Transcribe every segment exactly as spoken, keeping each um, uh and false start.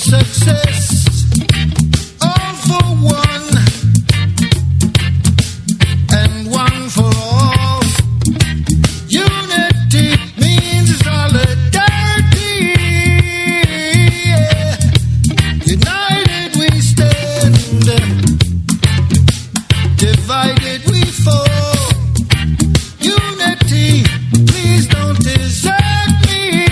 success, all for one, and one for all. Unity means solidarity. Yeah. United we stand, divided we fall. Unity, please don't desert me.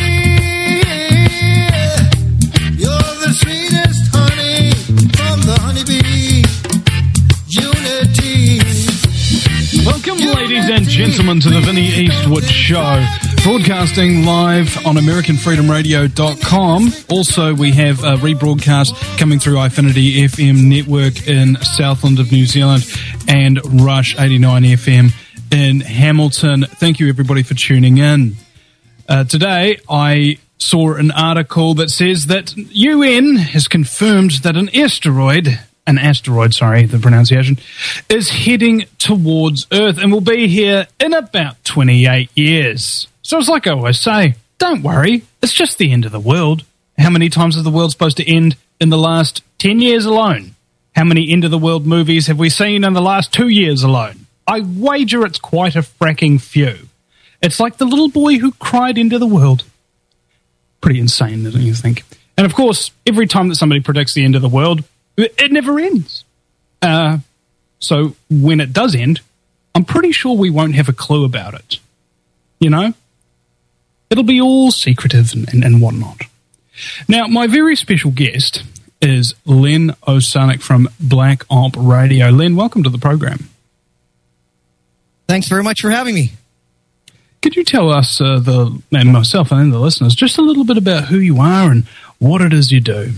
You're the sweetest honey from the honeybee. Unity. Welcome, ladies and gentlemen, to the Vinnie Eastwood Show, broadcasting live on American Freedom Radio dot com. Also, we have a rebroadcast coming through iFinity F M network in Southland of New Zealand and Rush eighty-nine F M in Hamilton. Thank you, everybody, for tuning in. Uh, today, I saw an article that says that U N has confirmed that an asteroid, an asteroid, sorry, the pronunciation, is heading towards Earth and will be here in about twenty-eight years. So it's like I always say, don't worry, it's just the end of the world. How many times is the world supposed to end in the last ten years alone? How many end-of-the-world movies have we seen in the last two years alone? I wager it's quite a fracking few. It's like the little boy who cried into the world. Pretty insane, don't you think? And of course, every time that somebody predicts the end of the world, it never ends. Uh, so when it does end, I'm pretty sure we won't have a clue about it. You know? It'll be all secretive and, and, and whatnot. Now, my very special guest is Len Osanic from Black Op Radio. Len, welcome to the program. Thanks very much for having me. Could you tell us, uh, the and myself and the listeners, just a little bit about who you are and what it is you do?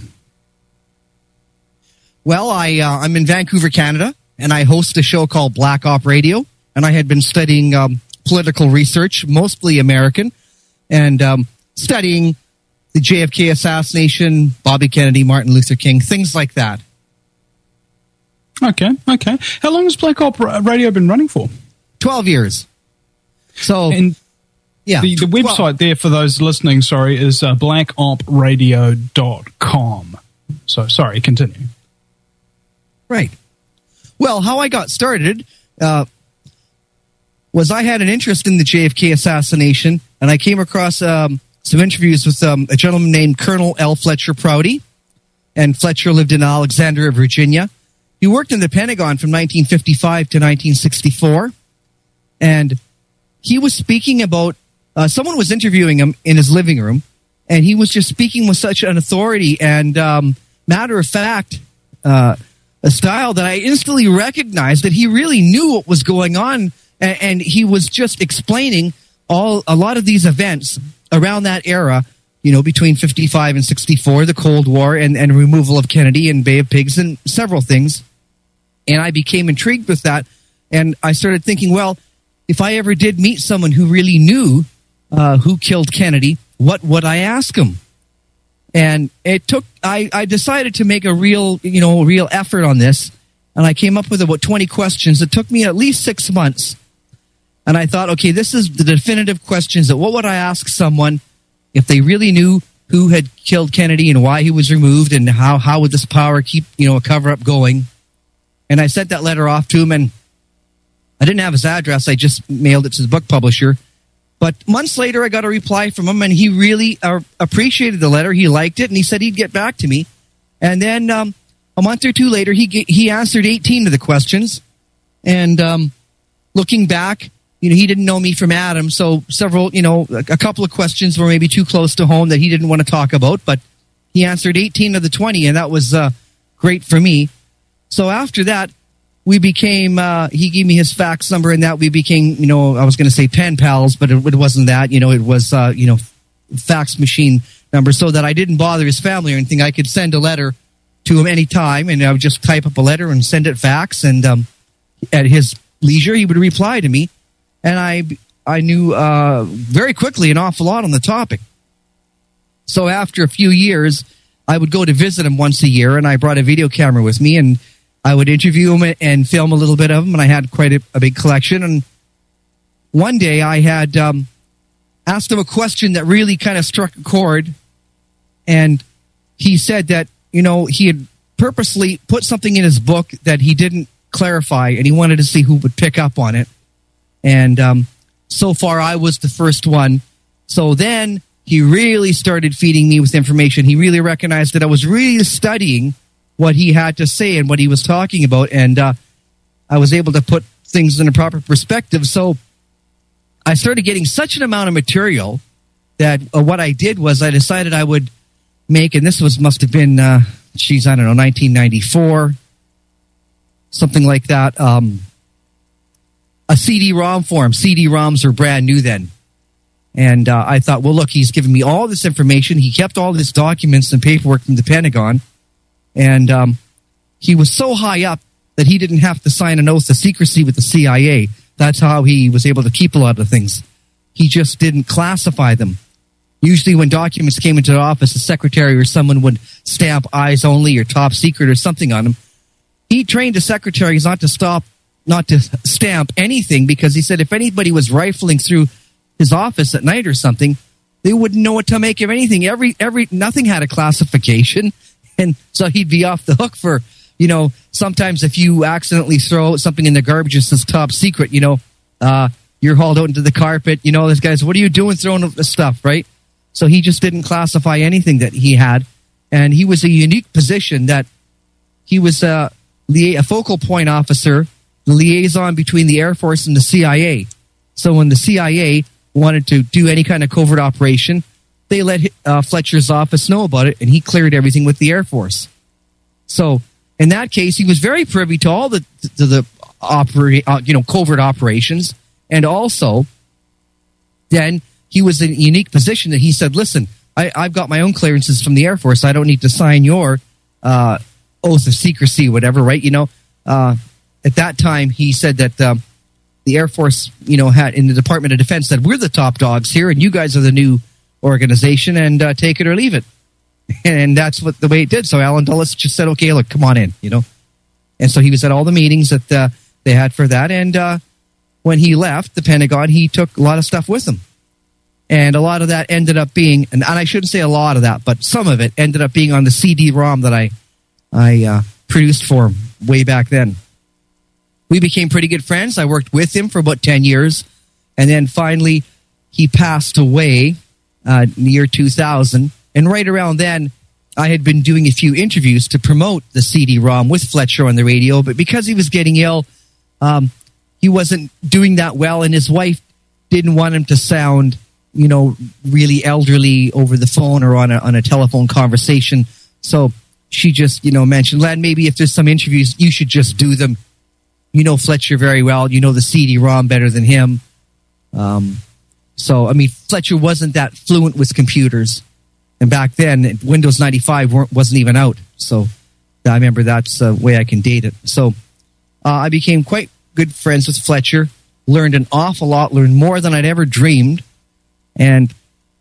Well, I, uh, I'm in Vancouver, Canada, and I host a show called Black Op Radio, and I had been studying um, political research, mostly American, and um, studying the J F K assassination, Bobby Kennedy, Martin Luther King, things like that. Okay, okay. How long has Black Op Radio been running for? Twelve years. So, and yeah, the, the website well, there for those listening, sorry, is uh, black op radio dot com. So, sorry, continue. Right. Well, how I got started uh, was I had an interest in the J F K assassination, and I came across um, some interviews with um, a gentleman named Colonel L. Fletcher Prouty, and Fletcher lived in Alexandria, Virginia. He worked in the Pentagon from nineteen fifty-five to nineteen sixty-four, and he was speaking about, uh, someone was interviewing him in his living room, and he was just speaking with such an authority and um, matter of fact, uh, a style that I instantly recognized that he really knew what was going on, and, and he was just explaining all a lot of these events around that era, you know, between fifty-five and sixty-four, the Cold War and, and removal of Kennedy and Bay of Pigs and several things. And I became intrigued with that, and I started thinking, well, if I ever did meet someone who really knew uh, who killed Kennedy, what would I ask him? And it took, I, I decided to make a real, you know, real effort on this. And I came up with about twenty questions. It took me at least six months. And I thought, okay, this is the definitive questions that what would I ask someone if they really knew who had killed Kennedy and why he was removed and how, how would this power keep, you know, a cover up going? And I sent that letter off to him, and I didn't have his address. I just mailed it to the book publisher. But months later, I got a reply from him, and he really uh, appreciated the letter. He liked it, and he said he'd get back to me. And then um, a month or two later, he he answered eighteen of the questions. And um, looking back, you know, he didn't know me from Adam, so several, you know, a couple of questions were maybe too close to home that he didn't want to talk about. But he answered eighteen of the twenty, and that was uh, great for me. So after that, we became, uh, he gave me his fax number, and that we became, you know, I was going to say pen pals, but it, it wasn't that, you know, it was, uh, you know, fax machine number, so that I didn't bother his family or anything. I could send a letter to him anytime, and I would just type up a letter and send it fax, and um, at his leisure, he would reply to me, and I, I knew uh, very quickly an awful lot on the topic. So after a few years, I would go to visit him once a year, and I brought a video camera with me, and I would interview him and film a little bit of him, and I had quite a, a big collection. And one day I had um, asked him a question that really kind of struck a chord, and he said that, you know, he had purposely put something in his book that he didn't clarify, and he wanted to see who would pick up on it. And um, so far, I was the first one. So then he really started feeding me with information. He really recognized that I was really studying what he had to say and what he was talking about, and uh, I was able to put things in a proper perspective. So I started getting such an amount of material that uh, what I did was I decided I would make, and this was must have been, uh, geez, I don't know, nineteen ninety-four, something like that, um, a C D ROM form. C D ROMs were brand new then. And uh, I thought, well, look, he's given me all this information. He kept all these documents and paperwork from the Pentagon. And um, he was so high up that he didn't have to sign an oath of secrecy with the C I A. That's how he was able to keep a lot of things. He just didn't classify them. Usually when documents came into the office, a secretary or someone would stamp eyes only or top secret or something on them. He trained the secretaries not to stop, not to stamp anything, because he said if anybody was rifling through his office at night or something, they wouldn't know what to make of anything. Every, every, nothing had a classification. And so he'd be off the hook for, you know, sometimes if you accidentally throw something in the garbage that says top secret, you know, uh, you're hauled out into the carpet. You know, this guy's, what are you doing throwing the stuff, right? So he just didn't classify anything that he had. And he was a unique position that he was a, a focal point officer, the liaison between the Air Force and the C I A. So when the C I A wanted to do any kind of covert operation, they let uh, Fletcher's office know about it, and he cleared everything with the Air Force. So in that case, he was very privy to all the to the opera, uh, you know covert operations, and also then he was in a unique position that he said, "Listen, I, I've got my own clearances from the Air Force. I don't need to sign your uh, oath of secrecy, whatever, right?" You know, uh, at that time, he said that um, the Air Force, you know, had in the Department of Defense said, "We're the top dogs here, and you guys are the new organization, and uh, take it or leave it." And that's what the way it did. So Alan Dulles just said, "Okay, look, come on in," you know. And so he was at all the meetings that uh, they had for that. And uh, when he left the Pentagon, he took a lot of stuff with him. And a lot of that ended up being, and, and I shouldn't say a lot of that, but some of it ended up being on the C D ROM that I I uh, produced for him way back then. We became pretty good friends. I worked with him for about ten years. And then finally, he passed away uh, in the year two thousand. And right around then, I had been doing a few interviews to promote the C D ROM with Fletcher on the radio. But because he was getting ill, um, he wasn't doing that well. And his wife didn't want him to sound, you know, really elderly over the phone or on a, on a telephone conversation. So she just, you know, mentioned, "Len, maybe if there's some interviews, you should just do them. You know Fletcher very well. You know the C D ROM better than him." Um, so, I mean, Fletcher wasn't that fluent with computers. And back then, Windows ninety-five weren't, wasn't even out. So I remember that's the way I can date it. So uh, I became quite good friends with Fletcher, learned an awful lot, learned more than I'd ever dreamed. And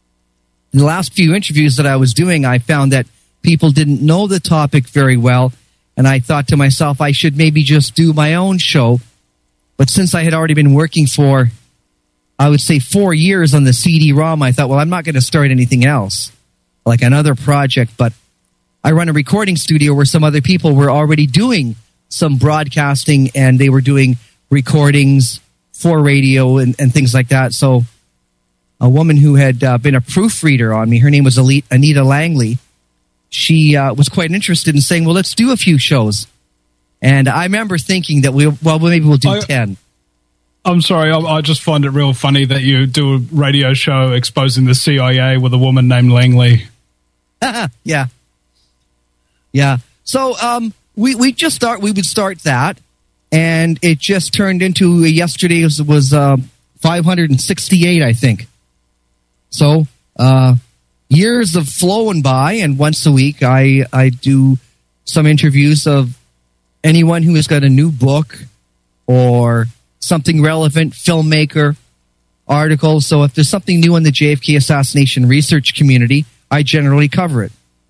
in the last few interviews that I was doing, I found that people didn't know the topic very well. And I thought to myself, I should maybe just do my own show. But since I had already been working for, I would say, four years on the C D ROM, I thought, well, I'm not going to start anything else, like another project. But I run a recording studio where some other people were already doing some broadcasting, and they were doing recordings for radio and, and things like that. So a woman who had uh, been a proofreader on me, her name was Anita Langley, she uh, was quite interested in saying, well, let's do a few shows. And I remember thinking that, we, well, maybe we'll do I, ten. I'm sorry, I, I just find it real funny that you do a radio show exposing the C I A with a woman named Langley. yeah. Yeah. So um, we, we just start, we would start that, and it just turned into, uh, yesterday was, was uh, five hundred sixty-eight, I think. So uh, years of flowing by, and once a week I, I do some interviews of anyone who has got a new book or something relevant, filmmaker, article. So if there's something new in the J F K assassination research community, I generally cover it.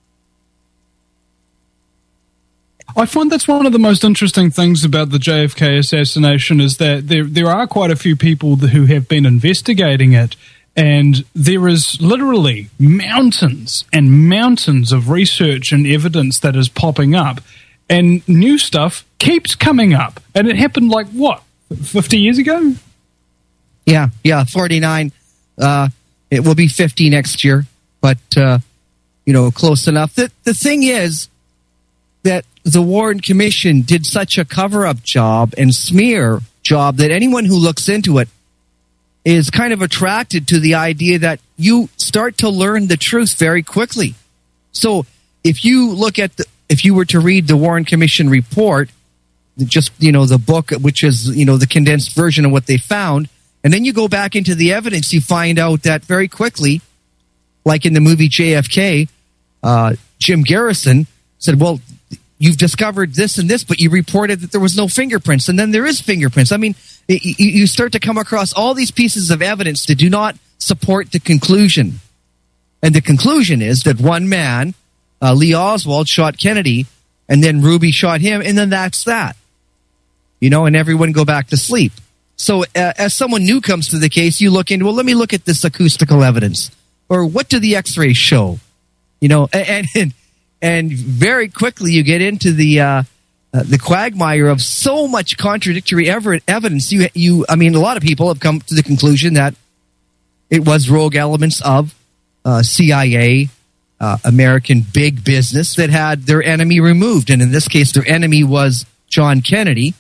I find that's one of the most interesting things about the J F K assassination is that there there are quite a few people who have been investigating it, And there is literally mountains and mountains of research and evidence that is popping up, and new stuff keeps coming up. And it happened like, what, fifty years ago? Yeah, yeah, forty-nine. Uh, it will be fifty next year, but, uh, you know, close enough. The, the thing is that the Warren Commission did such a cover-up job and smear job that anyone who looks into it is kind of attracted to the idea that you start to learn the truth very quickly. So if you look at the, if you were to read the Warren Commission report, just, you know, the book, which is, you know, the condensed version of what they found, and then you go back into the evidence, you find out that very quickly, like in the movie J F K, uh, Jim Garrison said, well, you've discovered this and this, but you reported that there was no fingerprints, and then there is fingerprints. I mean, you start to come across all these pieces of evidence that do not support the conclusion. And the conclusion is that one man, uh, Lee Oswald, shot Kennedy, and then Ruby shot him, and then that's that. You know, and everyone go back to sleep. So uh, as someone new comes to the case, you look into, well, let me look at this acoustical evidence. Or what do the x-rays show? You know, and and, and very quickly you get into the... Uh, Uh, the quagmire of so much contradictory ever- evidence. You, you, I mean, a lot of people have come to the conclusion that it was rogue elements of uh, C I A, uh, American big business that had their enemy removed. And in this case, their enemy was John Kennedy.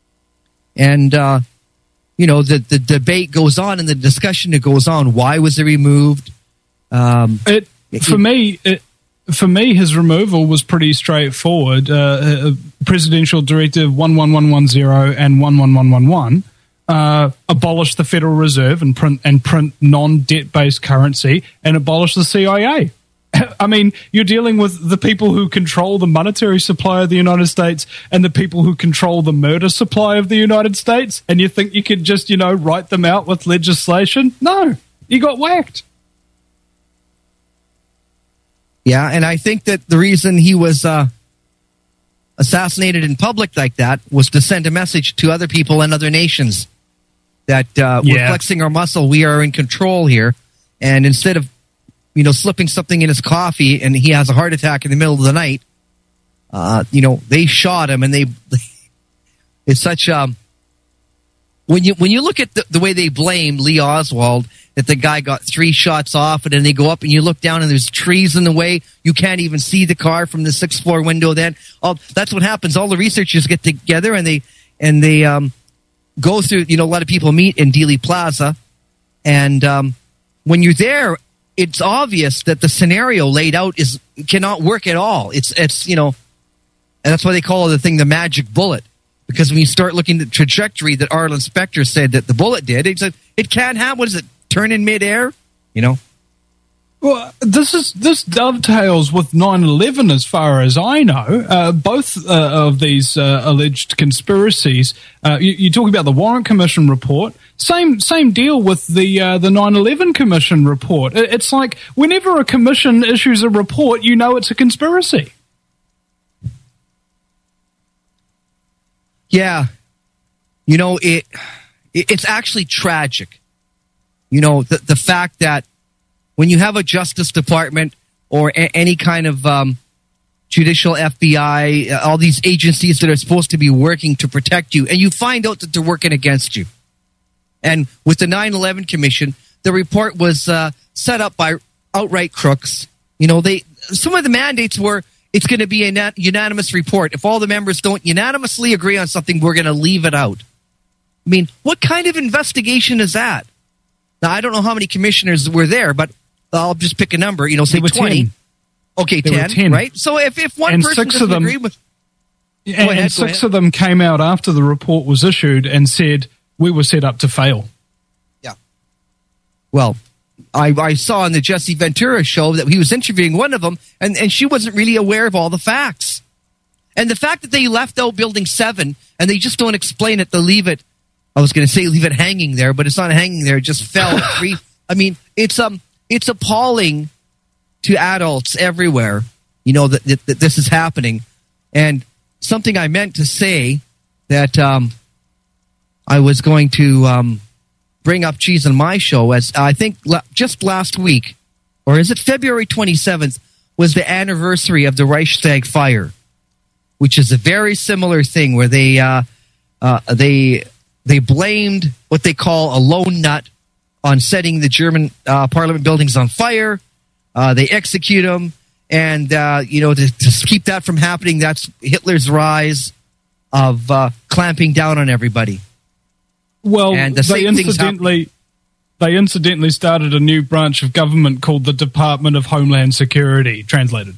And, uh, you know, the, the debate goes on and the discussion that goes on. Why was it removed? Um, it, for it, me, it, For me, his removal was pretty straightforward. Uh, uh, Presidential Directive one one one one zero and one one one one one uh, abolish the Federal Reserve and print and print non-debt-based currency and abolish the C I A. I mean, you're dealing with the people who control the monetary supply of the United States and the people who control the murder supply of the United States, and you think you could just, you know, write them out with legislation? No, you got whacked. Yeah, and I think that the reason he was uh, assassinated in public like that was to send a message to other people and other nations that uh, yeah. we're flexing our muscle, we are in control here. And instead of, you know, slipping something in his coffee and he has a heart attack in the middle of the night, uh, you know, they shot him, and they. It's such um. When you when you look at the, the way they blame Lee Oswald, that the guy got three shots off, and then they go up and you look down and there's trees in the way. You can't even see the car from the sixth floor window. Then all, that's what happens. All the researchers get together and they and they um, go through. You know, a lot of people meet in Dealey Plaza, and um, when you're there, it's obvious that the scenario laid out is cannot work at all. It's it's you know, and that's why they call the thing the magic bullet. Because when you start looking at the trajectory that Arlen Specter said that the bullet did, it said it can't have. What is it? Turn in midair, you know. Well, this is this dovetails with nine eleven, as far as I know. Uh, both uh, of these uh, alleged conspiracies. Uh, you, you talk about the Warren Commission report. Same same deal with the uh, the nine eleven Commission report. It, it's like whenever a commission issues a report, you know it's a conspiracy. Yeah, you know it. it it's actually tragic. You know, the, the fact that when you have a Justice Department or a, any kind of um, judicial F B I, uh, all these agencies that are supposed to be working to protect you, and you find out that they're working against you. And with the nine eleven Commission, the report was uh, set up by outright crooks. You know, they some of the mandates were, it's going to be a nat- unanimous report. If all the members don't unanimously agree on something, we're going to leave it out. I mean, what kind of investigation is that? Now, I don't know how many commissioners were there, but I'll just pick a number. You know, say twenty. ten. Okay, ten, ten, right? So if, if one and person six doesn't of them, agree with... And, ahead, and six of them came out after the report was issued and said, we were set up to fail. Yeah. Well, I, I saw on the Jesse Ventura show that he was interviewing one of them, and, and she wasn't really aware of all the facts. And the fact that they left out Building seven, and they just don't explain it, they leave it, I was going to say leave it hanging there, but it's not hanging there, it just fell free. I mean, it's um, it's appalling to adults everywhere, you know, that, that, that this is happening. And something I meant to say that um, I was going to... Um, bring up cheese on my show, as I think la- just last week, or is it February twenty-seventh, was the anniversary of the Reichstag fire, which is a very similar thing where they uh, uh, they they blamed what they call a lone nut on setting the German uh, parliament buildings on fire. Uh, they execute them, and uh, you know to, to keep that from happening, that's Hitler's rise of uh, clamping down on everybody. Well, and the they same things incidentally they incidentally started a new branch of government called the Department of Homeland Security. Translated.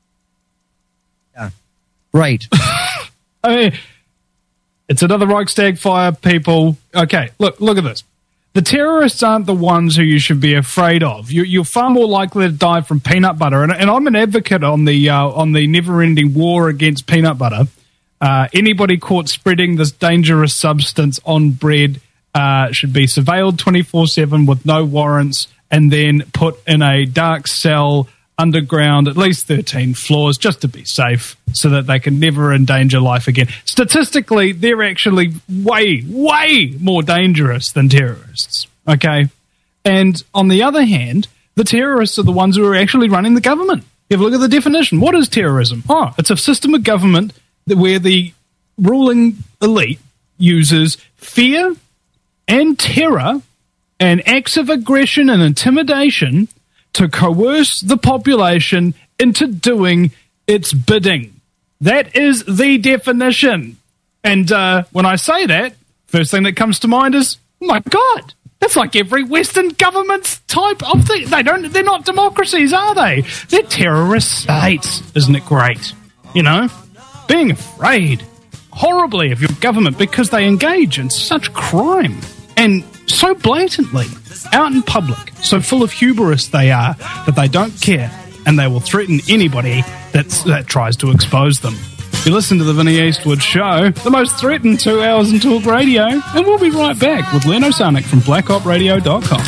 Yeah, right. I mean, it's another Reichstag fire, people. Okay, look, look at this. The terrorists aren't the ones who you should be afraid of. You, you're far more likely to die from peanut butter. And, and I'm an advocate on the uh, on the never-ending war against peanut butter. Uh, anybody caught spreading this dangerous substance on bread uh, should be surveilled twenty-four seven with no warrants and then put in a dark cell underground, at least thirteen floors, just to be safe, so that they can never endanger life again. Statistically, they're actually way, way more dangerous than terrorists, okay? And on the other hand, the terrorists are the ones who are actually running the government. You have a look at the definition. What is terrorism? Oh, it's a system of government where the ruling elite uses fear and terror and acts of aggression and intimidation to coerce the population into doing its bidding. That is the definition. And uh, when I say that, first thing that comes to mind is, oh my God, that's like every Western government's type of thing. They don't, they're not democracies, are they? They're terrorist states. Isn't it great? You know? Being afraid horribly of your government because they engage in such crime and so blatantly out in public, so full of hubris they are that they don't care and they will threaten anybody that's, that tries to expose them. You listen to the Vinnie Eastwood Show, the most threatened two hours in talk radio, and we'll be right back with Len Osanic from black op radio dot com.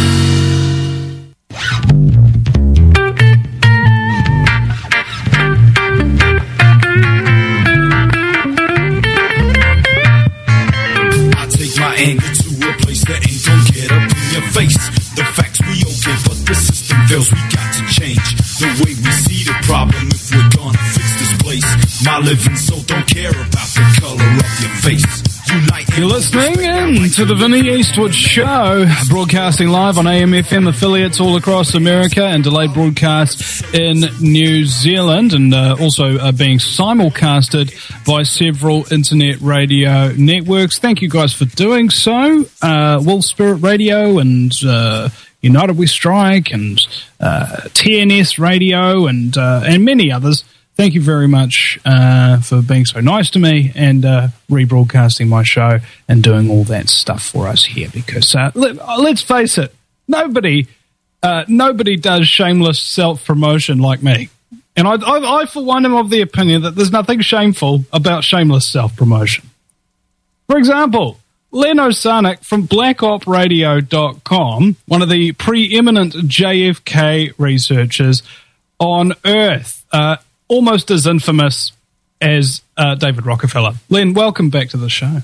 Anger to a place that ain't gonna get up in your face. The facts we okay, but the system fails. We got to change the way we see the problem if we're gonna fix this place. My living soul don't care about the color of your face. Unite. You're listening in to the Vinnie Eastwood Show, broadcasting live on A M F M affiliates all across America and delayed broadcasts in New Zealand, and uh, also uh, being simulcasted by several internet radio networks. Thank you guys for doing so. Uh, Will Spirit Radio and uh, United We Strike and uh, T N S Radio and uh, and many others. Thank you very much uh, for being so nice to me and uh, rebroadcasting my show and doing all that stuff for us here. Because uh, let, let's face it, nobody, uh, nobody does shameless self-promotion like me. And I, I, I, for one, am of the opinion that there's nothing shameful about shameless self-promotion. For example, Len Osanic from black op radio dot com, one of the preeminent J F K researchers on Earth. Uh, Almost as infamous as uh, David Rockefeller. Len, welcome back to the show.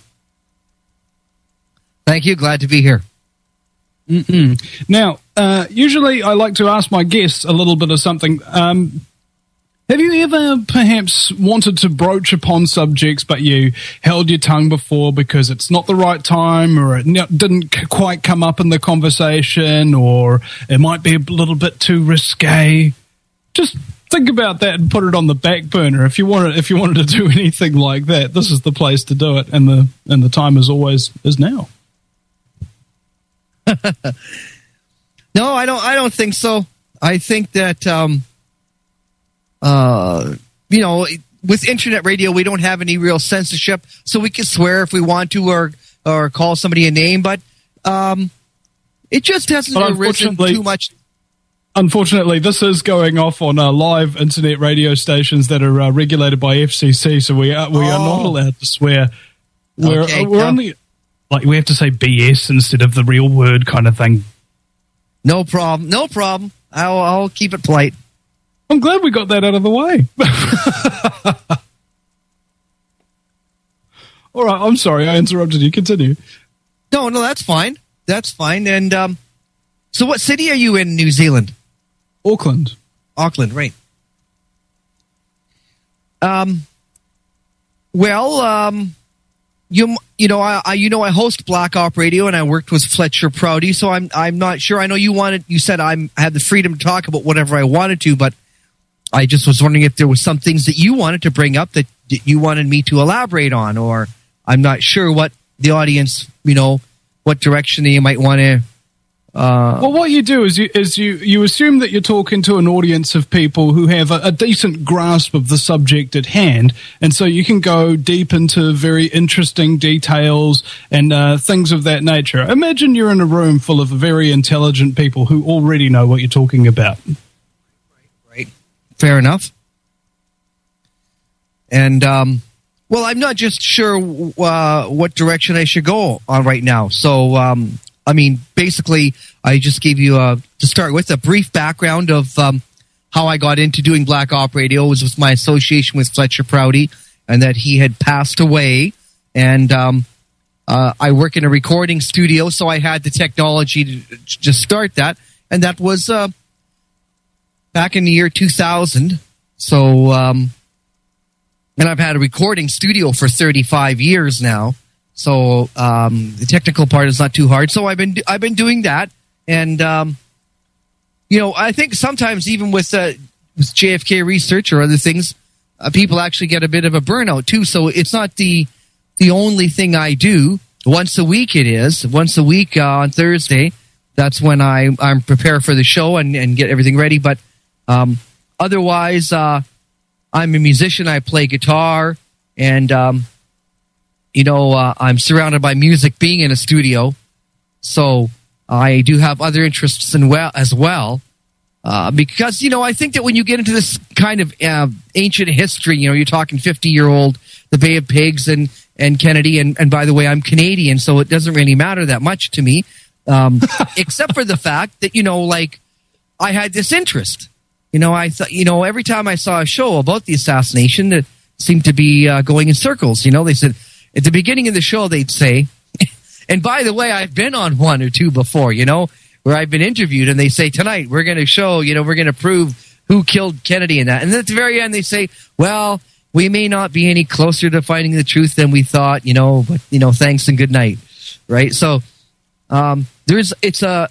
Thank you. Glad to be here. Mm-mm. Now, uh, usually I like to ask my guests a little bit of something. Um, have you ever perhaps wanted to broach upon subjects but you held your tongue before because it's not the right time, or it didn't quite come up in the conversation, or it might be a little bit too risque? Just think about that and put it on the back burner. If you wanted, if you wanted to do anything like that, this is the place to do it, and the and the time is always is now. No, I don't. I don't think so. I think that um, uh, you know, with internet radio, we don't have any real censorship, so we can swear if we want to, or or call somebody a name. But um, it just hasn't arisen too much. Unfortunately, this is going off on uh, live internet radio stations that are uh, regulated by F C C, so we are we oh. are not allowed to swear. We're, okay, we're only like we have to say B S instead of the real word, kind of thing. No problem. No problem. I'll I'll keep it polite. I'm glad we got that out of the way. All right. I'm sorry I interrupted you. Continue. No, no, that's fine. that's fine. And um, so, what city are you in, New Zealand? Auckland. Auckland, right? Um. Well, um, you you know I, I you know I host Black Op Radio, and I worked with Fletcher Prouty, so I'm I'm not sure. I know you wanted you said I'm I had the freedom to talk about whatever I wanted to, but I just was wondering if there was some things that you wanted to bring up that you wanted me to elaborate on, or I'm not sure what the audience, you know, what direction you might want to. Uh, well, what you do is you is you, you assume that you're talking to an audience of people who have a, a decent grasp of the subject at hand, and so you can go deep into very interesting details and uh, things of that nature. Imagine you're in a room full of very intelligent people who already know what you're talking about. Right. Fair enough. And, um, well, I'm not just sure uh, what direction I should go on right now. So, um, I mean, basically, I just gave you, a, to start with, a brief background of um, how I got into doing Black Op Radio. It was with my association with Fletcher Prouty, and that he had passed away. And um, uh, I work in a recording studio, so I had the technology to just start that. And that was uh, back in the year two thousand. So, um, and I've had a recording studio for thirty-five years now. So um, the technical part is not too hard. So I've been I've been doing that, and um, you know, I think sometimes even with, uh, with J F K research or other things, uh, people actually get a bit of a burnout too. So it's not the the only thing I do. Once a week it is. Once a week uh, on Thursday. That's when I I'm prepare for the show and, and get everything ready. But um, otherwise, uh, I'm a musician. I play guitar, and um, You know, uh, I'm surrounded by music being in a studio, so I do have other interests in well, as well. Uh, because, you know, I think that when you get into this kind of uh, ancient history, you know, you're talking fifty-year-old, the Bay of Pigs and, and Kennedy, and, and by the way, I'm Canadian, so it doesn't really matter that much to me, um, except for the fact that, you know, like, I had this interest. You know, I thought, you know, every time I saw a show about the assassination, it seemed to be uh, going in circles. You know, they said, at the beginning of the show, they'd say, and by the way, I've been on one or two before, you know, where I've been interviewed, and they say, tonight, we're going to show, you know, we're going to prove who killed Kennedy and that. And then at the very end, they say, well, we may not be any closer to finding the truth than we thought, you know, but, you know, thanks and good night, right? So um, there's, it's a,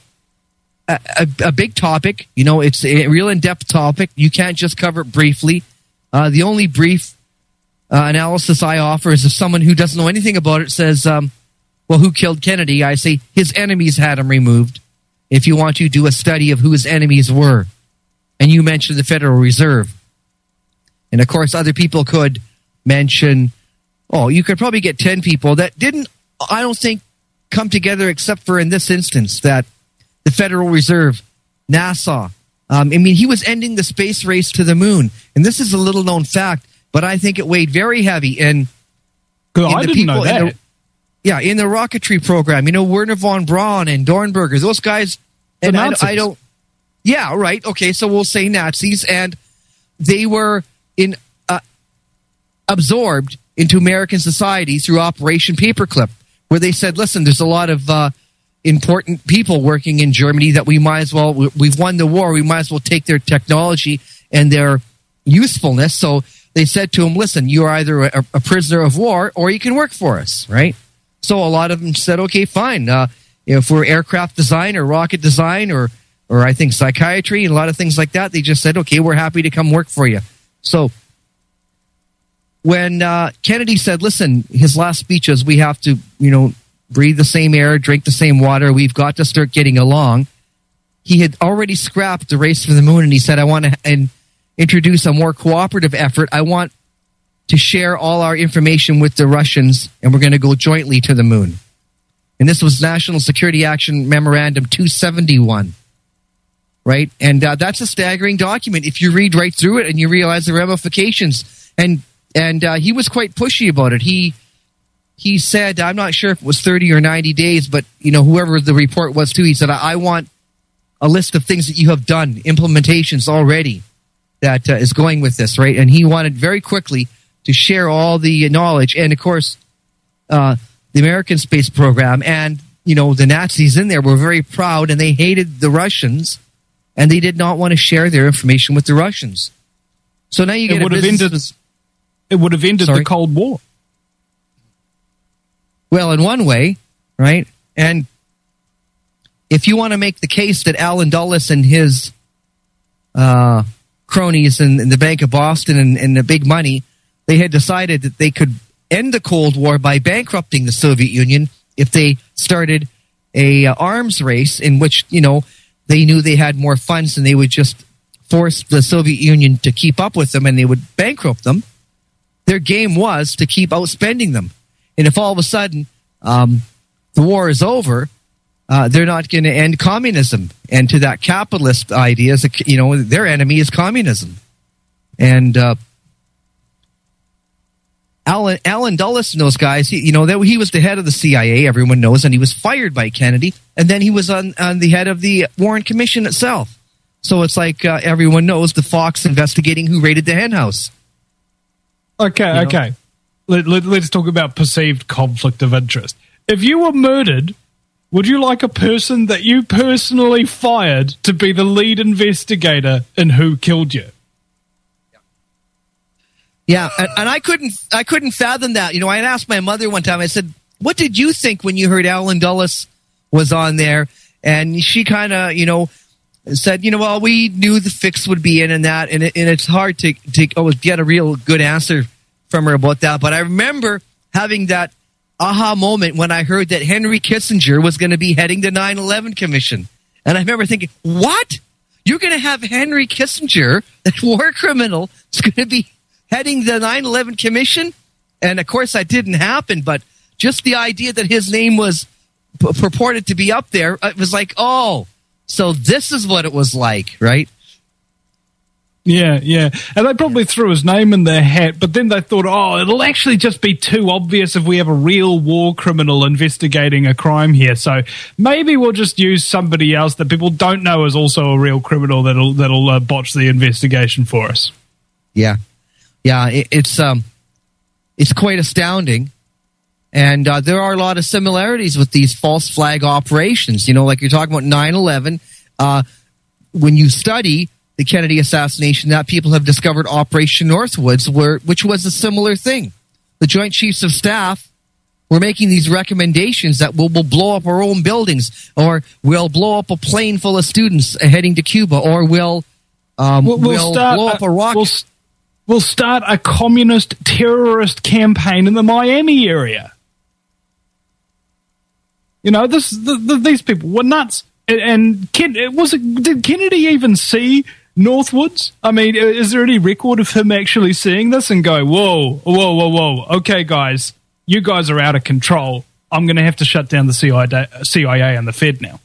a, a big topic, you know, it's a real in-depth topic. You can't just cover it briefly. Uh, the only brief Uh, analysis I offer is if someone who doesn't know anything about it says, um, well, who killed Kennedy? I say his enemies had him removed. If you want to do a study of who his enemies were, and you mentioned the Federal Reserve. And of course, other people could mention, oh, you could probably get ten people that didn't, I don't think, come together except for in this instance, that the Federal Reserve, NASA, um, I mean, he was ending the space race to the moon. And this is a little known fact, but I think it weighed very heavy in, in I the didn't people, know that. In the, yeah, in the rocketry program. You know, Werner von Braun and Dornberger, those guys. The and Nazis. I, I don't. Yeah, right. Okay, so we'll say Nazis, and they were in uh, absorbed into American society through Operation Paperclip, where they said, "Listen, there's a lot of uh, important people working in Germany that we might as well. We've won the war. We might as well take their technology and their usefulness." So they said to him, listen, you are either a, a prisoner of war or you can work for us, right? So a lot of them said, okay, fine. Uh, if we're aircraft design or rocket design or, or I think psychiatry and a lot of things like that, they just said, okay, we're happy to come work for you. So when uh, Kennedy said, listen, his last speech is we have to, you know, breathe the same air, drink the same water, we've got to start getting along. He had already scrapped the race for the moon, and he said, I want to... and introduce a more cooperative effort. I want to share all our information with the Russians, and we're going to go jointly to the moon. And this was National Security Action Memorandum two seventy-one, right? And uh, that's a staggering document if you read right through it and you realize the ramifications. And and uh, he was quite pushy about it. He he said, I'm not sure if it was thirty or ninety days, but you know, whoever the report was to, he said, I, I want a list of things that you have done, implementations already, that uh, is going with this, right? And he wanted very quickly to share all the knowledge. And, of course, uh, the American space program and you know, the Nazis in there were very proud and they hated the Russians and they did not want to share their information with the Russians. So now you get it would a have ended. business- It would have ended Sorry? the Cold War. Well, in one way, right? And if you want to make the case that Alan Dulles and his uh, cronies in, in the Bank of Boston and, and the big money, they had decided that they could end the Cold War by bankrupting the Soviet Union if they started a uh, arms race in which, you know, they knew they had more funds and they would just force the Soviet Union to keep up with them and they would bankrupt them. Their game was to keep outspending them. And if all of a sudden um, the war is over, uh, they're not going to end communism. And to that capitalist idea, you know, their enemy is communism. And uh, Alan, Alan Dulles and those guys, he, you know, they, he was the head of the C I A, everyone knows, and he was fired by Kennedy. And then he was on, on the head of the Warren Commission itself. So it's like uh, everyone knows the Fox investigating who raided the hen house. Okay, You know? okay. Let, let, let's talk about perceived conflict of interest. If you were murdered, would you like a person that you personally fired to be the lead investigator in who killed you? Yeah, and, and I couldn't, I couldn't fathom that. You know, I had asked my mother one time. I said, "What did you think when you heard Alan Dulles was on there?" And she kind of, you know, said, "You know, well, we knew the fix would be in and that, and, it, and it's hard to to always get a real good answer from her about that." But I remember having that aha moment when I heard that Henry Kissinger was going to be heading the nine eleven Commission, and I remember thinking, "What? You're going to have Henry Kissinger, that war criminal, is going to be heading the nine eleven Commission?" And of course that didn't happen, but just the idea that his name was p- purported to be up there, it was like, oh, so this is what it was like, right? Yeah, yeah. And they probably threw his name in their hat, but then they thought, oh, it'll actually just be too obvious if we have a real war criminal investigating a crime here. So maybe we'll just use somebody else that people don't know is also a real criminal that'll that'll uh, botch the investigation for us. Yeah. Yeah, it, it's um, it's quite astounding. And uh, there are a lot of similarities with these false flag operations. You know, like you're talking about nine eleven. Uh, when you study the Kennedy assassination, that people have discovered Operation Northwoods, where, which was a similar thing. The Joint Chiefs of Staff were making these recommendations that we'll, we'll blow up our own buildings, or we'll blow up a plane full of students heading to Cuba, or we'll, um, We'll, we'll, we'll start blow up a rocket. We'll, we'll start a communist terrorist campaign in the Miami area. You know, this the, the, these people were nuts. And, and Ken, was it, did Kennedy even see Northwoods? I mean, is there any record of him actually seeing this and go, whoa, whoa, whoa, whoa, okay, guys, you guys are out of control. I'm going to have to shut down the C I A, C I A and the Fed now.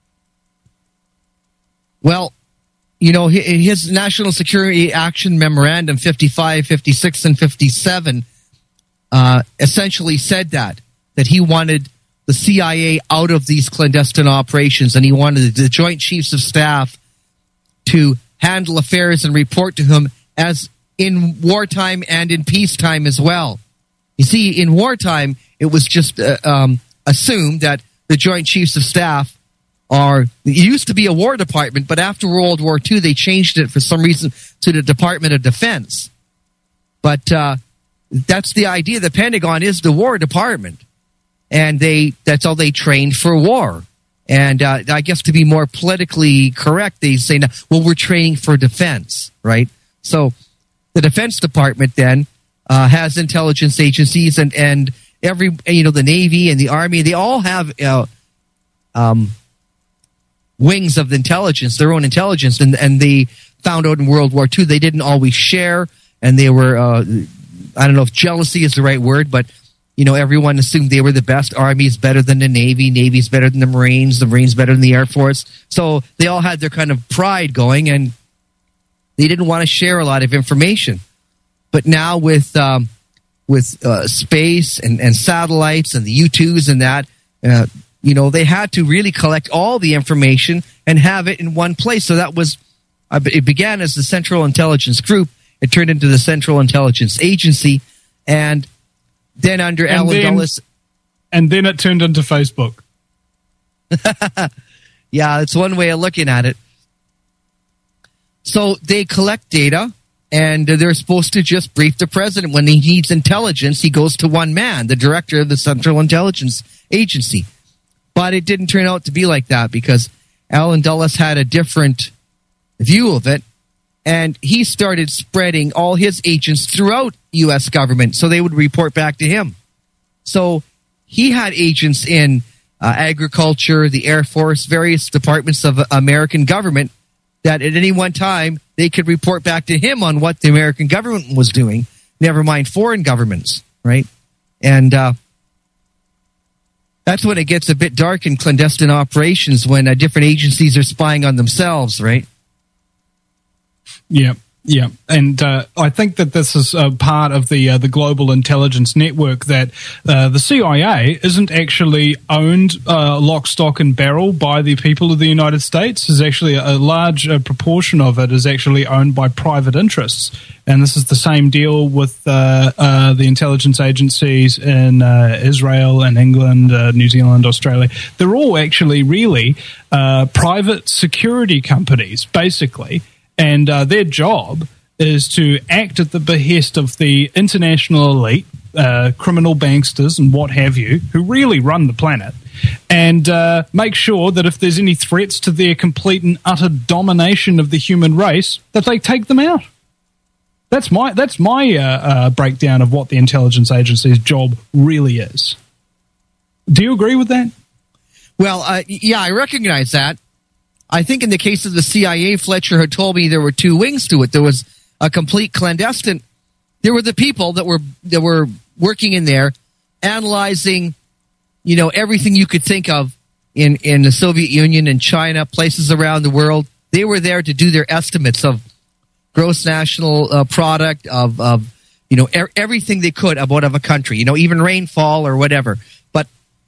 Well, you know, his National Security Action Memorandum fifty-five, fifty-six, and fifty-seven uh, essentially said that, that he wanted the C I A out of these clandestine operations, and he wanted the Joint Chiefs of Staff to handle affairs and report to him as in wartime and in peacetime as well. You see, in wartime, it was just uh, um, assumed that the Joint Chiefs of Staff are, it used to be a War Department, but after World War Two, they changed it for some reason to the Department of Defense. But uh, that's the idea. The Pentagon is the War Department. And they that's all they trained for war. And uh, I guess to be more politically correct, they say, well, we're training for defense, right? So the Defense Department then uh, has intelligence agencies, and, and every, you know, the Navy and the Army, they all have uh, um, wings of the intelligence, their own intelligence. And, and they found out in World War Two they didn't always share, and they were, uh, I don't know if jealousy is the right word, but you know, everyone assumed they were the best. Army is better than the Navy. Navy's better than the Marines. The Marines better than the Air Force. So they all had their kind of pride going, and they didn't want to share a lot of information. But now with um, with uh, space and, and satellites and the U twos and that, uh, you know, they had to really collect all the information and have it in one place. So that was, uh, it began as the Central Intelligence Group. It turned into the Central Intelligence Agency, and then under And Alan then- Dulles, And then it turned into Facebook. Yeah, it's one way of looking at it. So they collect data, and they're supposed to just brief the president. When he needs intelligence, he goes to one man, the director of the Central Intelligence Agency. But it didn't turn out to be like that, because Alan Dulles had a different view of it, and he started spreading all his agents throughout U S government so they would report back to him. So he had agents in uh, agriculture, the Air Force, various departments of American government that at any one time they could report back to him on what the American government was doing, never mind foreign governments, right? And uh, that's when it gets a bit dark in clandestine operations, when uh, different agencies are spying on themselves, right? Yeah, yeah, and uh, I think that this is a part of the uh, the global intelligence network, that uh, the C I A isn't actually owned uh, lock, stock, and barrel by the people of the United States. Is actually a large uh, proportion of it is actually owned by private interests, and this is the same deal with uh, uh, the intelligence agencies in uh, Israel and England, uh, New Zealand, Australia. They're all actually really uh, private security companies, basically. And uh, their job is to act at the behest of the international elite, uh, criminal banksters and what have you, who really run the planet, and uh, make sure that if there's any threats to their complete and utter domination of the human race, that they take them out. That's my that's my uh, uh, breakdown of what the intelligence agency's job really is. Do you agree with that? Well, uh, yeah, I recognize that. I think in the case of the C I A, Fletcher had told me there were two wings to it. There was a complete clandestine. There were the people that were that were working in there, analyzing, you know, everything you could think of in, in the Soviet Union and China, places around the world. They were there to do their estimates of gross national uh, product, of, of you know, er- everything they could about of a country, you know, even rainfall or whatever. But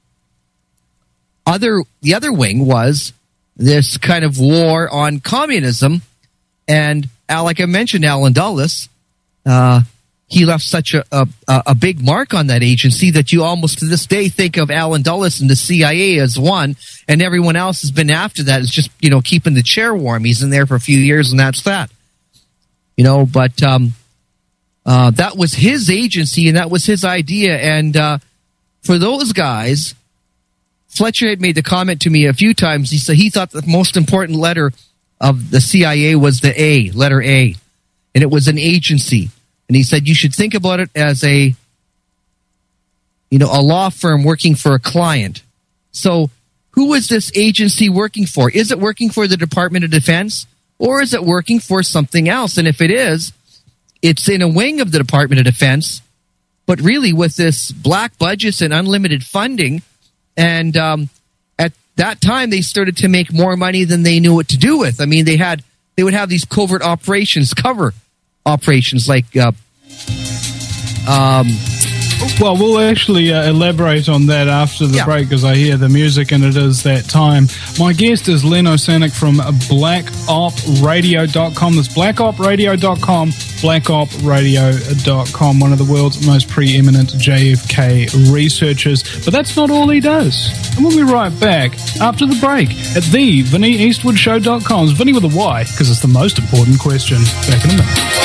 other the other wing was this kind of war on communism, and uh, like I mentioned, Alan Dulles, uh, he left such a, a a big mark on that agency that you almost to this day think of Alan Dulles and the C I A as one, and everyone else has been after that is just, you know, keeping the chair warm. He's in there for a few years, and that's that. You know, but um, uh, that was his agency, and that was his idea, and uh, for those guys, Fletcher had made the comment to me a few times. He said he thought the most important letter of the C I A was the A, letter A, and it was an agency. And he said you should think about it as a, you know, a law firm working for a client. So who is this agency working for? Is it working for the Department of Defense, or is it working for something else? And if it is, it's in a wing of the Department of Defense, but really with this black budgets and unlimited funding. And um, at that time, they started to make more money than they knew what to do with. I mean, they had they would have these covert operations, cover operations, like uh, um, well, we'll actually uh, elaborate on that after the yeah. break, because I hear the music and it is that time. My guest is Leno Sanik from black op radio dot com. That's black op radio dot com, black op radio dot com, one of the world's most preeminent J F K researchers. But that's not all he does. And we'll be right back after the break at the Vinny Eastwood Show dot com. It's Vinny with a Y, because it's the most important question. Back in a minute.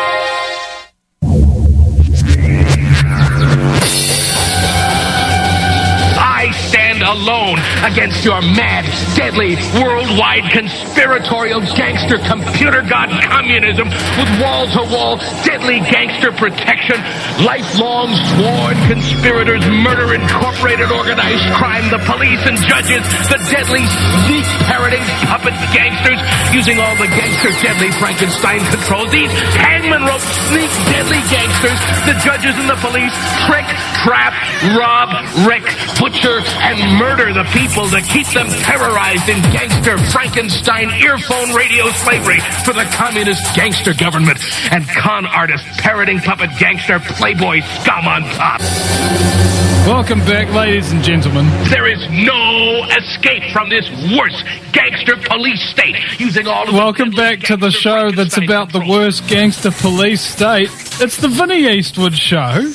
Alone against your mad, deadly, worldwide conspiratorial gangster computer god communism with wall-to-wall deadly gangster protection, lifelong sworn conspirators, murder incorporated organized crime, the police and judges, the deadly sneak parroting puppet gangsters using all the gangster deadly Frankenstein controls. These hangman rope sneak deadly gangsters, the judges and the police trick, trap, rob, wreck, butcher, and murder the people to keep them terrorized in gangster Frankenstein earphone radio slavery for the communist gangster government and con artist parroting puppet gangster playboy scum on top. Welcome back, ladies and gentlemen. There is no escape from this worst gangster police state using all of Welcome back to the show that's about the worst gangster police state. It's the Vinny Eastwood Show.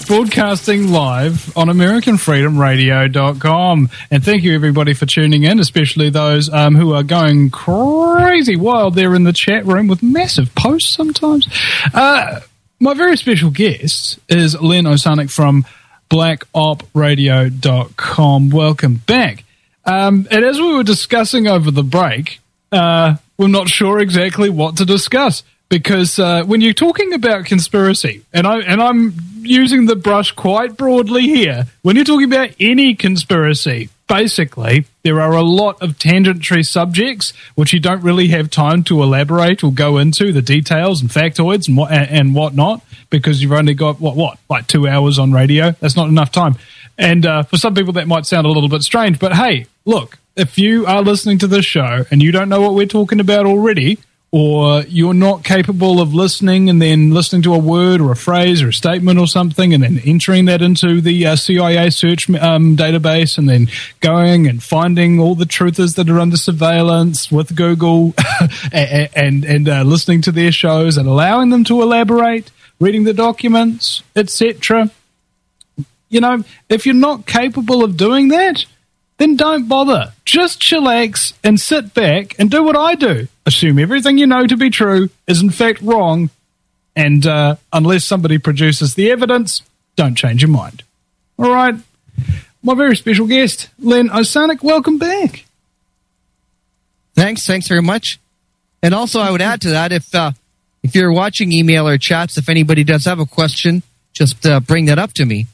broadcasting live on American Freedom Radio dot com. And thank you, everybody, for tuning in, especially those um, who are going crazy wild there in the chat room with massive posts sometimes. Uh, my very special guest is Len Osanic from Black Op Radio dot com. Welcome back. Um, and as we were discussing over the break, uh, we're not sure exactly what to discuss. Because uh, when you're talking about conspiracy, and I and I'm using the brush quite broadly here, when you're talking about any conspiracy, basically there are a lot of tangentiary subjects which you don't really have time to elaborate or go into the details and factoids and what and whatnot, because you've only got what what like two hours on radio. That's not enough time, and uh, for some people that might sound a little bit strange. But hey, look, if you are listening to this show and you don't know what we're talking about already, or you're not capable of listening and then listening to a word or a phrase or a statement or something and then entering that into the uh, C I A search um, database and then going and finding all the truthers that are under surveillance with Google and, and, and uh, listening to their shows and allowing them to elaborate, reading the documents, et cetera. You know, if you're not capable of doing that, then don't bother. Just chillax and sit back and do what I do. Assume everything you know to be true is in fact wrong, and uh, unless somebody produces the evidence, don't change your mind. All right. My very special guest, Len Osanic, welcome back. Thanks. Thanks very much. And also, I would add to that, if uh, if you're watching email or chats, if anybody does have a question, just uh, bring that up to me.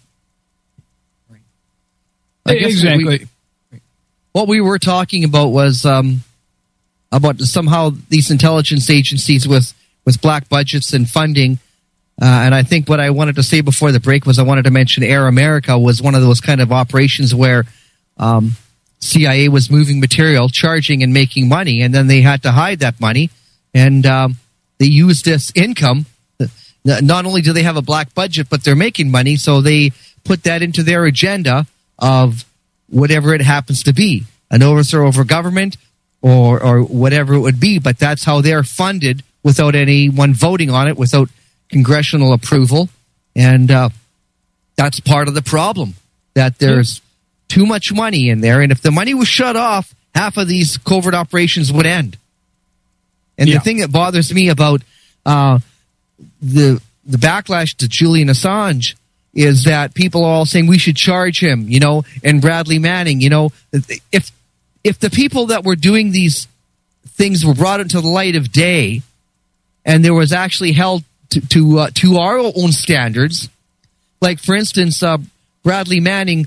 I guess exactly. What we, what we were talking about was um, about somehow these intelligence agencies with, with black budgets and funding. Uh, and I think what I wanted to say before the break was I wanted to mention Air America was one of those kind of operations where um, C I A was moving material, charging and making money, and then they had to hide that money. And um, they used this income. Not only do they have a black budget, but they're making money, so they put that into their agenda of whatever it happens to be, an overthrow of a government or or whatever it would be. But that's how they're funded without anyone voting on it, without congressional approval. And uh, that's part of the problem, that there's too much money in there. And if the money was shut off, half of these covert operations would end. And yeah. the thing that bothers me about uh, the the backlash to Julian Assange is that people are all saying we should charge him, you know, and Bradley Manning, you know. If if the people that were doing these things were brought into the light of day and there was actually held to to, uh, to our own standards, like, for instance, uh, Bradley Manning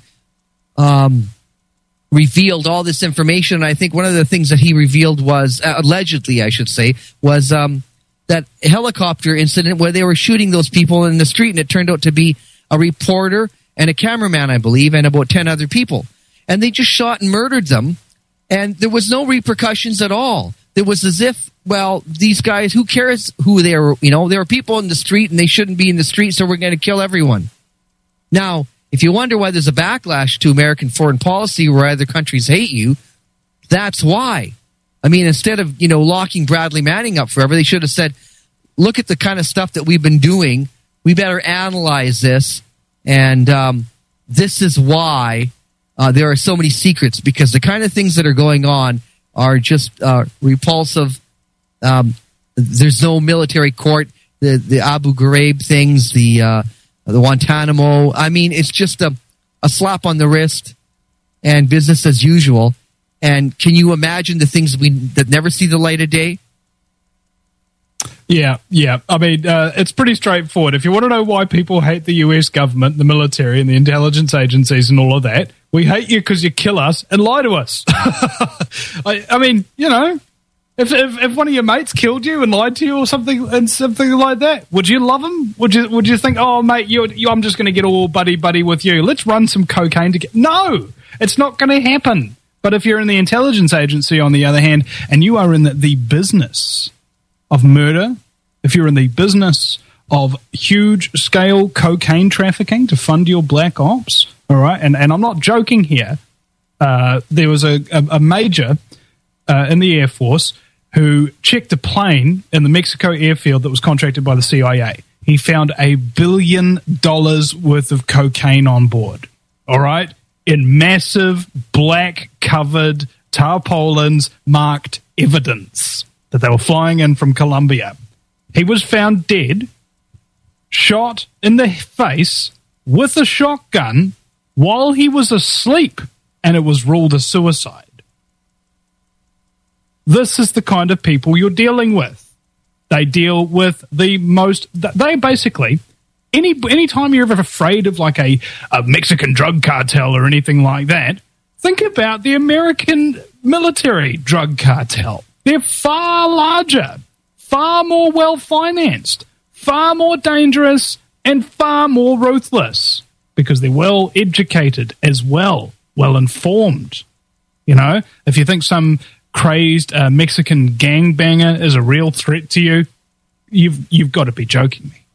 um, revealed all this information. I think one of the things that he revealed was, uh, allegedly, I should say, was um, that helicopter incident where they were shooting those people in the street, and it turned out to be a reporter and a cameraman, I believe, and about ten other people. And they just shot and murdered them, and there was no repercussions at all. It was as if, well, these guys, who cares who they are? You know, there are people in the street, and they shouldn't be in the street, so we're going to kill everyone. Now, if you wonder why there's a backlash to American foreign policy where other countries hate you, that's why. I mean, instead of, you know, locking Bradley Manning up forever, they should have said, look at the kind of stuff that we've been doing. We better analyze this, and um, this is why uh, there are so many secrets, because the kind of things that are going on are just uh, repulsive. Um, there's no military court. The the Abu Ghraib things, the uh, the Guantanamo. I mean, it's just a, a slap on the wrist and business as usual. And can you imagine the things we that never see the light of day? Yeah, yeah. I mean, uh, it's pretty straightforward. If you want to know why people hate the U S government, the military, and the intelligence agencies and all of that, we hate you because you kill us and lie to us. I, I mean, you know, if, if if one of your mates killed you and lied to you or something and something like that, would you love them? Would you would you think, oh mate, you, you I'm just going to get all buddy buddy with you. Let's run some cocaine together. No, it's not going to happen. But if you're in the intelligence agency, on the other hand, and you are in the, the business of murder, if you're in the business of huge-scale cocaine trafficking to fund your black ops, all right, and, and I'm not joking here, uh, there was a, a, a major uh, in the Air Force who checked a plane in the Mexico airfield that was contracted by the C I A. he found a billion dollars worth of cocaine on board. All right? In massive black covered tarpaulins marked evidence that they were flying in from Colombia. He was found dead, shot in the face with a shotgun while he was asleep, and it was ruled a suicide. This is the kind of people you're dealing with. They deal with the most, they basically, any anytime you're ever afraid of like a, a Mexican drug cartel or anything like that, think about the American military drug cartel. They're far larger, far more well-financed, far more dangerous, and far more ruthless because they're well-educated as well, well-informed. You know, if you think some crazed uh, Mexican gangbanger is a real threat to you, you've you've got to be joking me.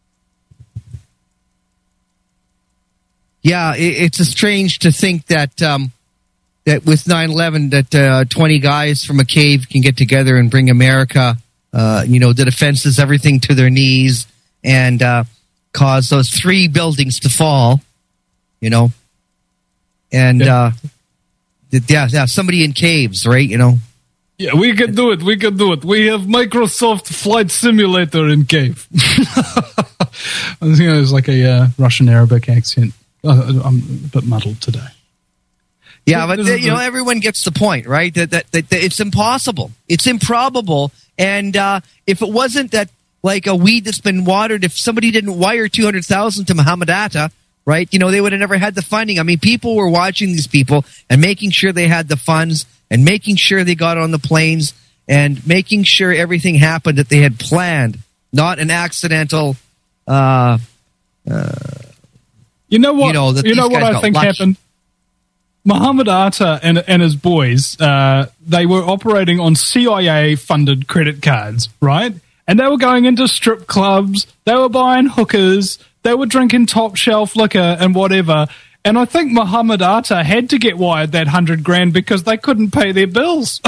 Yeah, it, it's a strange to think that um, that with nine eleven that uh, twenty guys from a cave can get together and bring America, uh, you know, the defenses, everything to their knees, and uh, cause those three buildings to fall, you know, and. Yeah. Uh, Yeah, yeah, somebody in caves, right? You know. Yeah, we can do it. We can do it. We have Microsoft Flight Simulator in cave. I think it was like a uh, Russian Arabic accent. Uh, I'm a bit muddled today. Yeah, but the, you know, everyone gets the point, right? That that, that, that it's impossible, it's improbable, and uh, if it wasn't that, like a weed that's been watered, if somebody didn't wire two hundred thousand to Muhammad Atta. Right, you know, they would have never had the funding. I mean, people were watching these people and making sure they had the funds and making sure they got on the planes and making sure everything happened that they had planned, not an accidental. Uh, uh, you know what? You know, you know what I think lucky. happened. Muhammad Atta and and his boys, uh, they were operating on C I A-funded credit cards, right? And they were going into strip clubs. They were buying hookers. They were drinking top shelf liquor and whatever. And I think Muhammad Atta had to get wired that hundred grand because they couldn't pay their bills.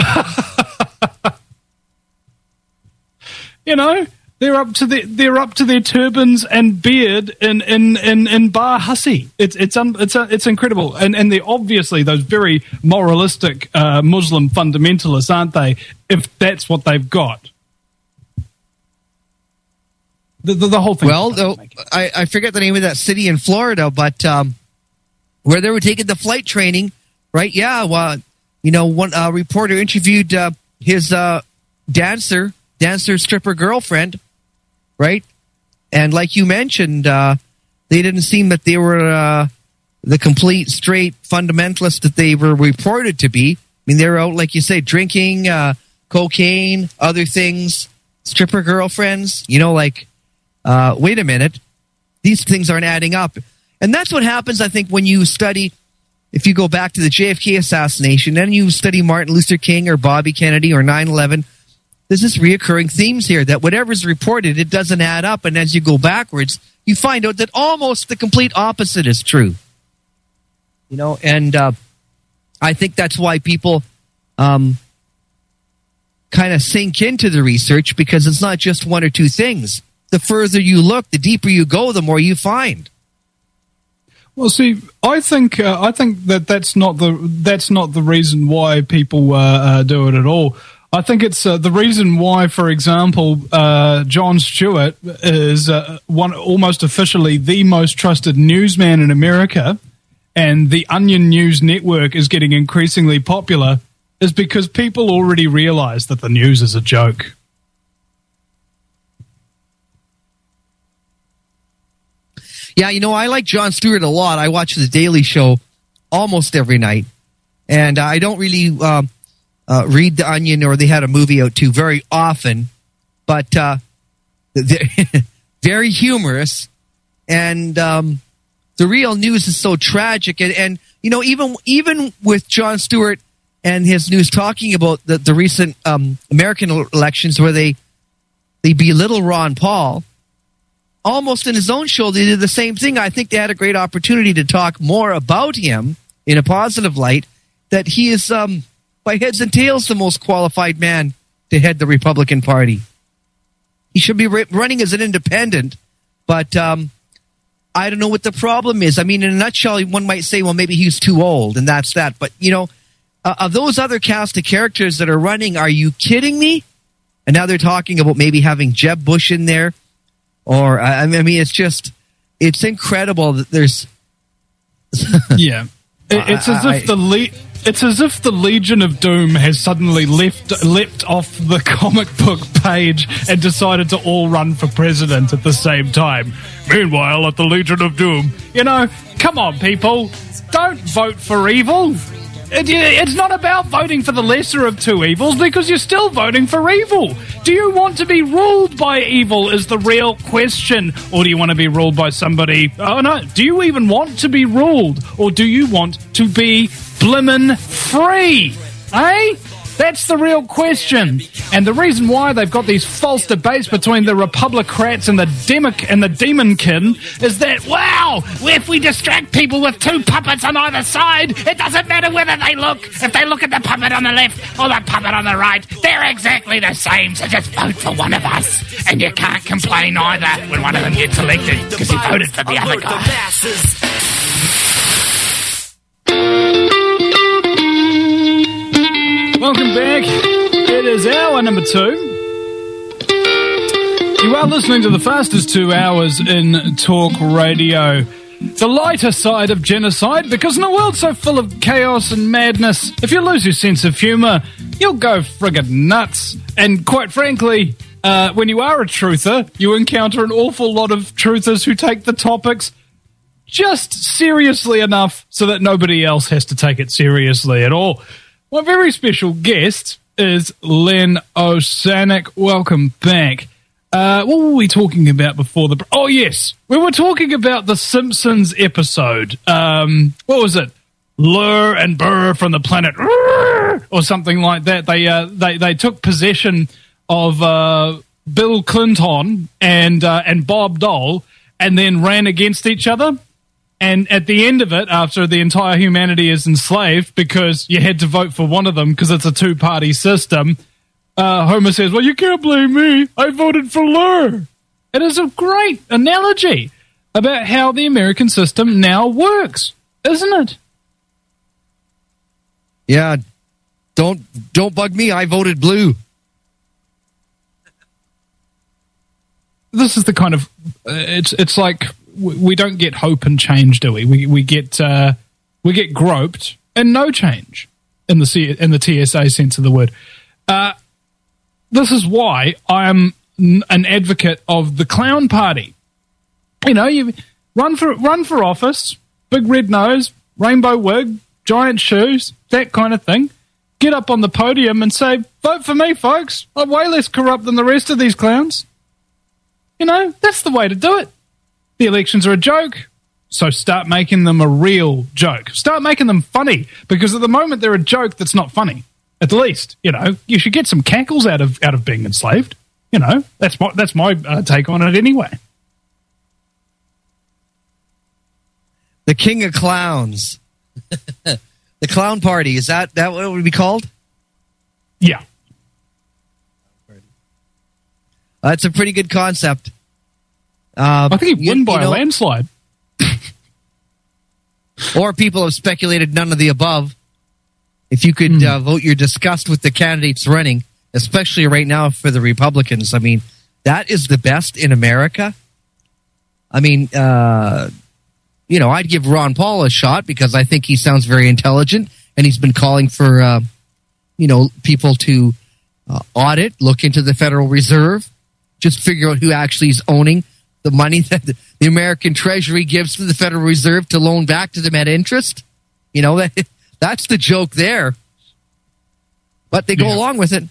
You know, they're up to their they're up to their turbans and beard in in in, in Bar Hussy. It's it's un, it's uh, it's incredible. And and they're obviously those very moralistic uh, Muslim fundamentalists, aren't they? If that's what they've got. The, the, the whole thing. Well, though, I, I forget the name of that city in Florida, but um, where they were taking the flight training, right? Yeah, well, you know, one uh, reporter interviewed uh, his uh, dancer, dancer stripper girlfriend, right? And like you mentioned, uh, they didn't seem that they were uh, the complete straight fundamentalists that they were reported to be. I mean, they were out, like you say, drinking, uh, cocaine, other things, stripper girlfriends, you know, like. Uh, wait a minute, these things aren't adding up. And that's what happens, I think, when you study, if you go back to the J F K assassination, then you study Martin Luther King or Bobby Kennedy or nine eleven, there's this reoccurring themes here that whatever's reported, it doesn't add up. And as you go backwards, you find out that almost the complete opposite is true. You know, and uh, I think that's why people um, kind of sink into the research, because it's not just one or two things. The further you look, the deeper you go, the more you find. Well, see, I think uh, I think that that's not the that's not the reason why people uh, uh, do it at all. I think it's uh, the reason why, for example, uh, Jon Stewart is uh, one almost officially the most trusted newsman in America, and the Onion News Network is getting increasingly popular, is because people already realize that the news is a joke. Yeah, you know, I like Jon Stewart a lot. I watch The Daily Show almost every night. And I don't really um, uh, read The Onion, or they had a movie out too, very often. But uh, they're very humorous. And um, the real news is so tragic. And, and you know, even even with Jon Stewart and his news talking about the, the recent um, American elections where they, they belittle Ron Paul, almost in his own show, they did the same thing. I think they had a great opportunity to talk more about him in a positive light, that he is, um, by heads and tails, the most qualified man to head the Republican Party. He should be running as an independent, But um, I don't know what the problem is. I mean, in a nutshell, one might say, well, maybe he's too old, and that's that. But, you know, uh, of those other cast of characters that are running, are you kidding me? And now they're talking about maybe having Jeb Bush in there. Or, I mean, it's just, it's incredible that there's... yeah. It, it's as if the le- it's as if the Legion of Doom has suddenly left leapt off the comic book page and decided to all run for president at the same time. Meanwhile, at the Legion of Doom, you know, come on, people, don't vote for evil. It, it's not about voting for the lesser of two evils, because you're still voting for evil. Do you want to be ruled by evil is the real question, or do you want to be ruled by somebody? Oh no, do you even want to be ruled, or do you want to be blimmin' free? Eh? That's the real question. And the reason why they've got these false debates between the Republicrats and the Demic and the Demonkin is that, wow, if we distract people with two puppets on either side, it doesn't matter whether they look, if they look at the puppet on the left or the puppet on the right, they're exactly the same, so just vote for one of us. And you can't complain either when one of them gets elected, because you voted for the other guy. Welcome back. It is hour number two. You are listening to the fastest two hours in talk radio. The lighter side of genocide, because in a world so full of chaos and madness, if you lose your sense of humour, you'll go friggin' nuts. And quite frankly, uh, when you are a truther, you encounter an awful lot of truthers who take the topics just seriously enough so that nobody else has to take it seriously at all. My very special guest is Len Osanic. Welcome back. Uh, what were we talking about before the... Oh, yes. We were talking about the Simpsons episode. Um, what was it? Lur and Burr from the planet... Or something like that. They uh, they, they took possession of uh, Bill Clinton and, uh, and Bob Dole and then ran against each other. And at the end of it, after the entire humanity is enslaved because you had to vote for one of them because it's a two-party system, uh, Homer says, well, you can't blame me. I voted for Lur. It is a great analogy about how the American system now works, isn't it? Yeah. Don't don't bug me. I voted blue. This is the kind of... Uh, it's it's like... We don't get hope and change, do we? We we get uh, we get groped and no change in the C- in the T S A sense of the word. Uh, this is why I'm an advocate of the clown party. You know, you run for run for office, big red nose, rainbow wig, giant shoes, that kind of thing. Get up on the podium and say, "Vote for me, folks. I'm way less corrupt than the rest of these clowns." You know, that's the way to do it. The elections are a joke, so start making them a real joke. Start making them funny, because at the moment they're a joke that's not funny. At least, you know, you should get some cackles out of out of being enslaved. You know, that's my that's my uh, take on it anyway. The King of Clowns, the Clown Party. Is that that what it would be called? Yeah, that's a pretty good concept. Uh, I think he won you, by you know, a landslide. Or people have speculated none of the above. If you could mm. uh, vote your disgust with the candidates running, especially right now for the Republicans, I mean, that is the best in America. I mean, uh, you know, I'd give Ron Paul a shot because I think he sounds very intelligent, and he's been calling for, uh, you know, people to uh, audit, look into the Federal Reserve, just figure out who actually is owning the money that the American Treasury gives to the Federal Reserve to loan back to them at interest. You know, that that's the joke there. But they go yeah. along with it.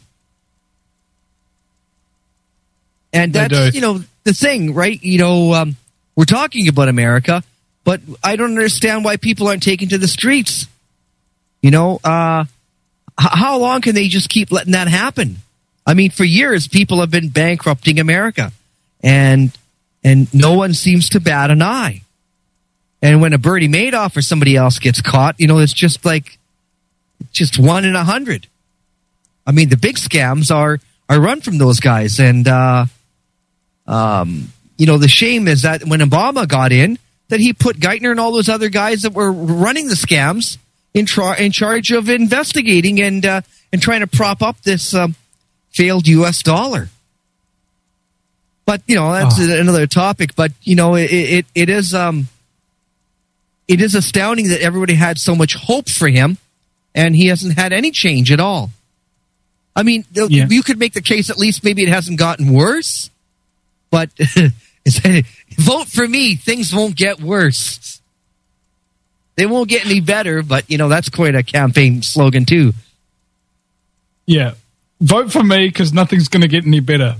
And that's, you know, the thing, right? You know, um, we're talking about America, but I don't understand why people aren't taken to the streets. You know, uh, h- how long can they just keep letting that happen? I mean, for years, people have been bankrupting America. And And no one seems to bat an eye. And when a Bernie Madoff or somebody else gets caught, you know, it's just like, just one in a hundred. I mean, the big scams are, are run from those guys. And, uh, um, you know, the shame is that when Obama got in, that he put Geithner and all those other guys that were running the scams in, tra- in charge of investigating and uh, and trying to prop up this um, failed U S dollar. But, you know, that's oh. another topic. But, you know, it it, it is um, it is astounding that everybody had so much hope for him, and he hasn't had any change at all. I mean, yeah. you could make the case at least maybe it hasn't gotten worse, but vote for me, things won't get worse. They won't get any better, but, you know, that's quite a campaign slogan, too. Yeah. Vote for me because nothing's going to get any better.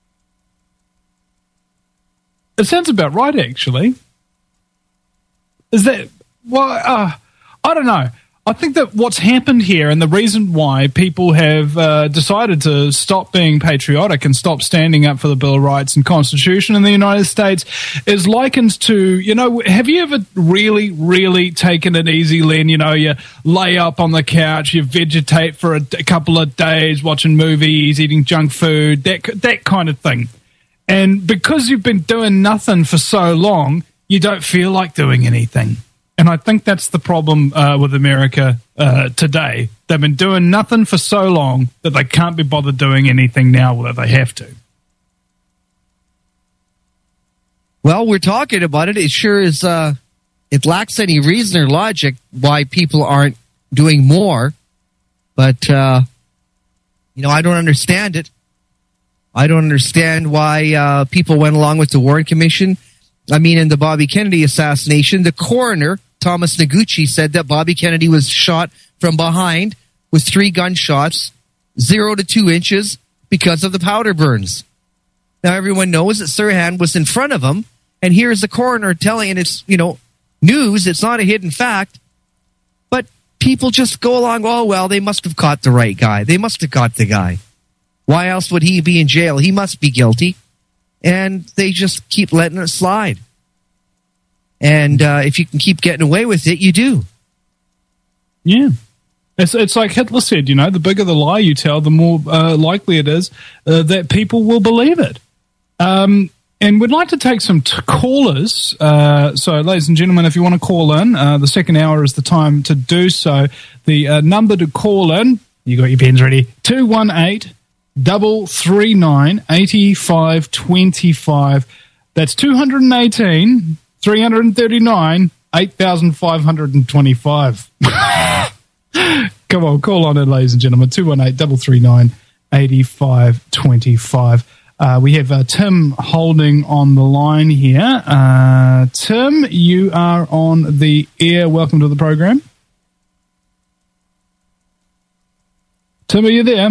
It sounds about right, actually. Is that... Well, uh, I don't know. I think that what's happened here and the reason why people have uh, decided to stop being patriotic and stop standing up for the Bill of Rights and Constitution in the United States is likened to, you know, have you ever really, really taken it easy, Len? You know, you lay up on the couch, you vegetate for a, a couple of days, watching movies, eating junk food, that that kind of thing. And because you've been doing nothing for so long, you don't feel like doing anything. And I think that's the problem uh, with America uh, today. They've been doing nothing for so long that they can't be bothered doing anything now that they have to. Well, we're talking about it. It sure is. Uh, it lacks any reason or logic why people aren't doing more. But, uh, you know, I don't understand it. I don't understand why uh, people went along with the Warren Commission. I mean, in the Bobby Kennedy assassination, the coroner, Thomas Noguchi, said that Bobby Kennedy was shot from behind with three gunshots, zero to two inches, because of the powder burns. Now, everyone knows that Sirhan was in front of him, and here's the coroner telling, and it's, you know, news, it's not a hidden fact, but people just go along, oh, well, they must have caught the right guy. They must have caught the guy. Why else would he be in jail? He must be guilty. And they just keep letting it slide. And uh, if you can keep getting away with it, you do. Yeah. It's it's like Hitler said, you know, the bigger the lie you tell, the more uh, likely it is uh, that people will believe it. Um, and we'd like to take some t- callers. Uh, so, ladies and gentlemen, if you want to call in, uh, the second hour is the time to do so. The uh, number to call in, you got your pens ready, two one eight, double three nine, eighty five twenty five. That's two hundred and eighteen, three hundred and thirty nine, eight thousand five hundred and twenty five. Come on, call on in, ladies and gentlemen. Two one eight, double three nine, eighty five twenty five. Uh, we have uh, Tim Holding on the line here. Uh, Tim, you are on the air. Welcome to the program. Tim, are you there?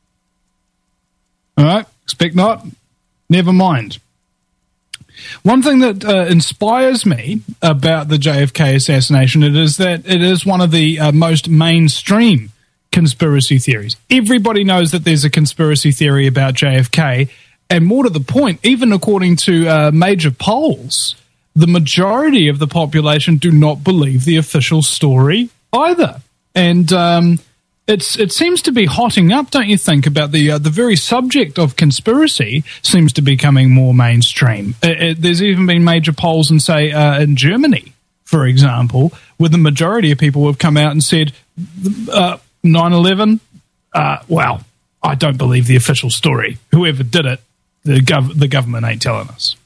All right, expect not. Never mind. One thing that uh, inspires me about the J F K assassination it is that it is one of the uh, most mainstream conspiracy theories. Everybody knows that there's a conspiracy theory about J F K, and more to the point, even according to uh, major polls, the majority of the population do not believe the official story either. And um It's it seems to be hotting up, don't you think? About the uh, the very subject of conspiracy seems to be becoming more mainstream. It, it, there's even been major polls in, say, uh, in Germany, for example, where the majority of people have come out and said, uh, nine eleven, uh, well, I don't believe the official story. Whoever did it, the gov- the government ain't telling us.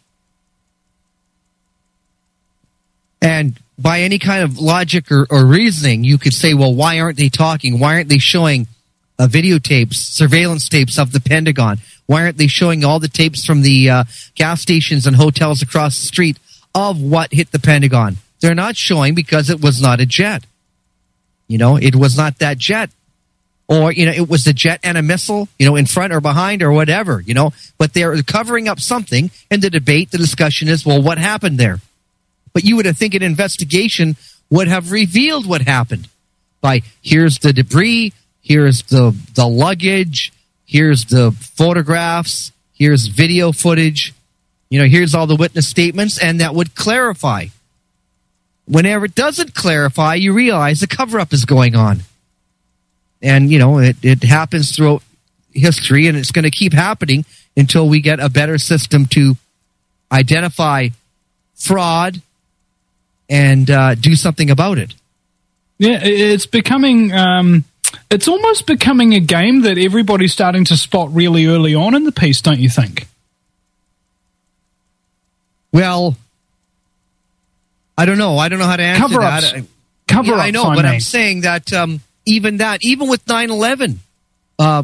And by any kind of logic or, or reasoning, you could say, well, why aren't they talking? Why aren't they showing uh, videotapes, surveillance tapes of the Pentagon? Why aren't they showing all the tapes from the uh, gas stations and hotels across the street of what hit the Pentagon? They're not showing because it was not a jet. You know, it was not that jet. Or, you know, it was a jet and a missile, you know, in front or behind or whatever, you know. But they're covering up something, and the debate, the discussion is, well, what happened there? But you would have think an investigation would have revealed what happened by here's the debris, here's the, the luggage, here's the photographs, here's video footage, you know, here's all the witness statements, and that would clarify. Whenever it doesn't clarify, you realize the cover-up is going on. And, you know, it, it happens throughout history, and it's going to keep happening until we get a better system to identify fraud and uh, do something about it. Yeah, it's becoming, um, it's almost becoming a game that everybody's starting to spot really early on in the piece, don't you think? Well, I don't know. I don't know how to answer Cover-ups. that. Cover-ups, yeah, I know, I but mean. I'm saying that um, even that, even with nine eleven, uh,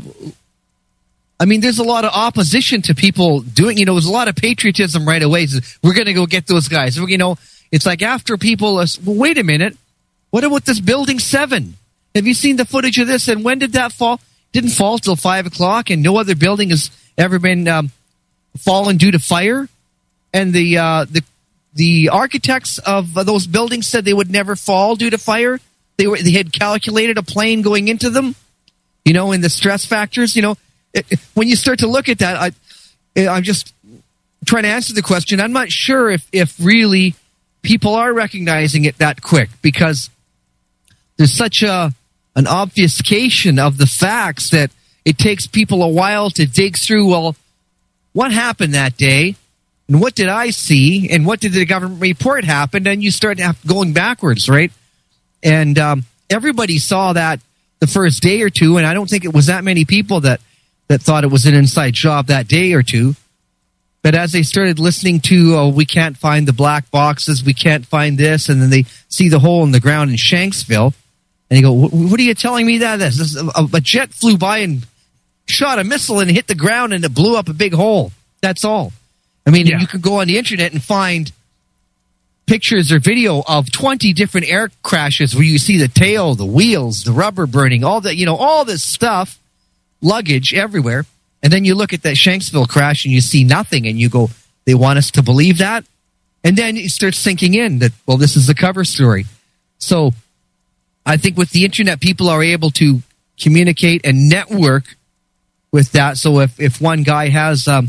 I mean, there's a lot of opposition to people doing, you know, there's a lot of patriotism right away. We're going to go get those guys. You know, it's like after people, are, well, wait a minute. What about this Building seven? Have you seen the footage of this? And when did that fall? Didn't fall till five o'clock, and no other building has ever been um, fallen due to fire. And the uh, the the architects of those buildings said they would never fall due to fire. They were they had calculated a plane going into them, you know, in the stress factors. You know, it, it, when you start to look at that, I I'm just trying to answer the question. I'm not sure if if really people are recognizing it that quick, because there's such a an obfuscation of the facts that it takes people a while to dig through. Well, what happened that day? And what did I see? And what did the government report happen? And you start going backwards, right? And um, everybody saw that the first day or two, and I don't think it was that many people that, that thought it was an inside job that day or two. But as they started listening to, oh, we can't find the black boxes, we can't find this, and then they see the hole in the ground in Shanksville, and they go, what are you telling me that is? This, a, a jet flew by and shot a missile and hit the ground, and it blew up a big hole. That's all. I mean, yeah. You could go on the internet and find pictures or video of twenty different air crashes where you see the tail, the wheels, the rubber burning, all that, you know, all this stuff, luggage everywhere. And then you look at that Shanksville crash and you see nothing, and you go, they want us to believe that? And then it starts sinking in that, well, this is the cover story. So I think with the internet, people are able to communicate and network with that. So if, if one guy has, um,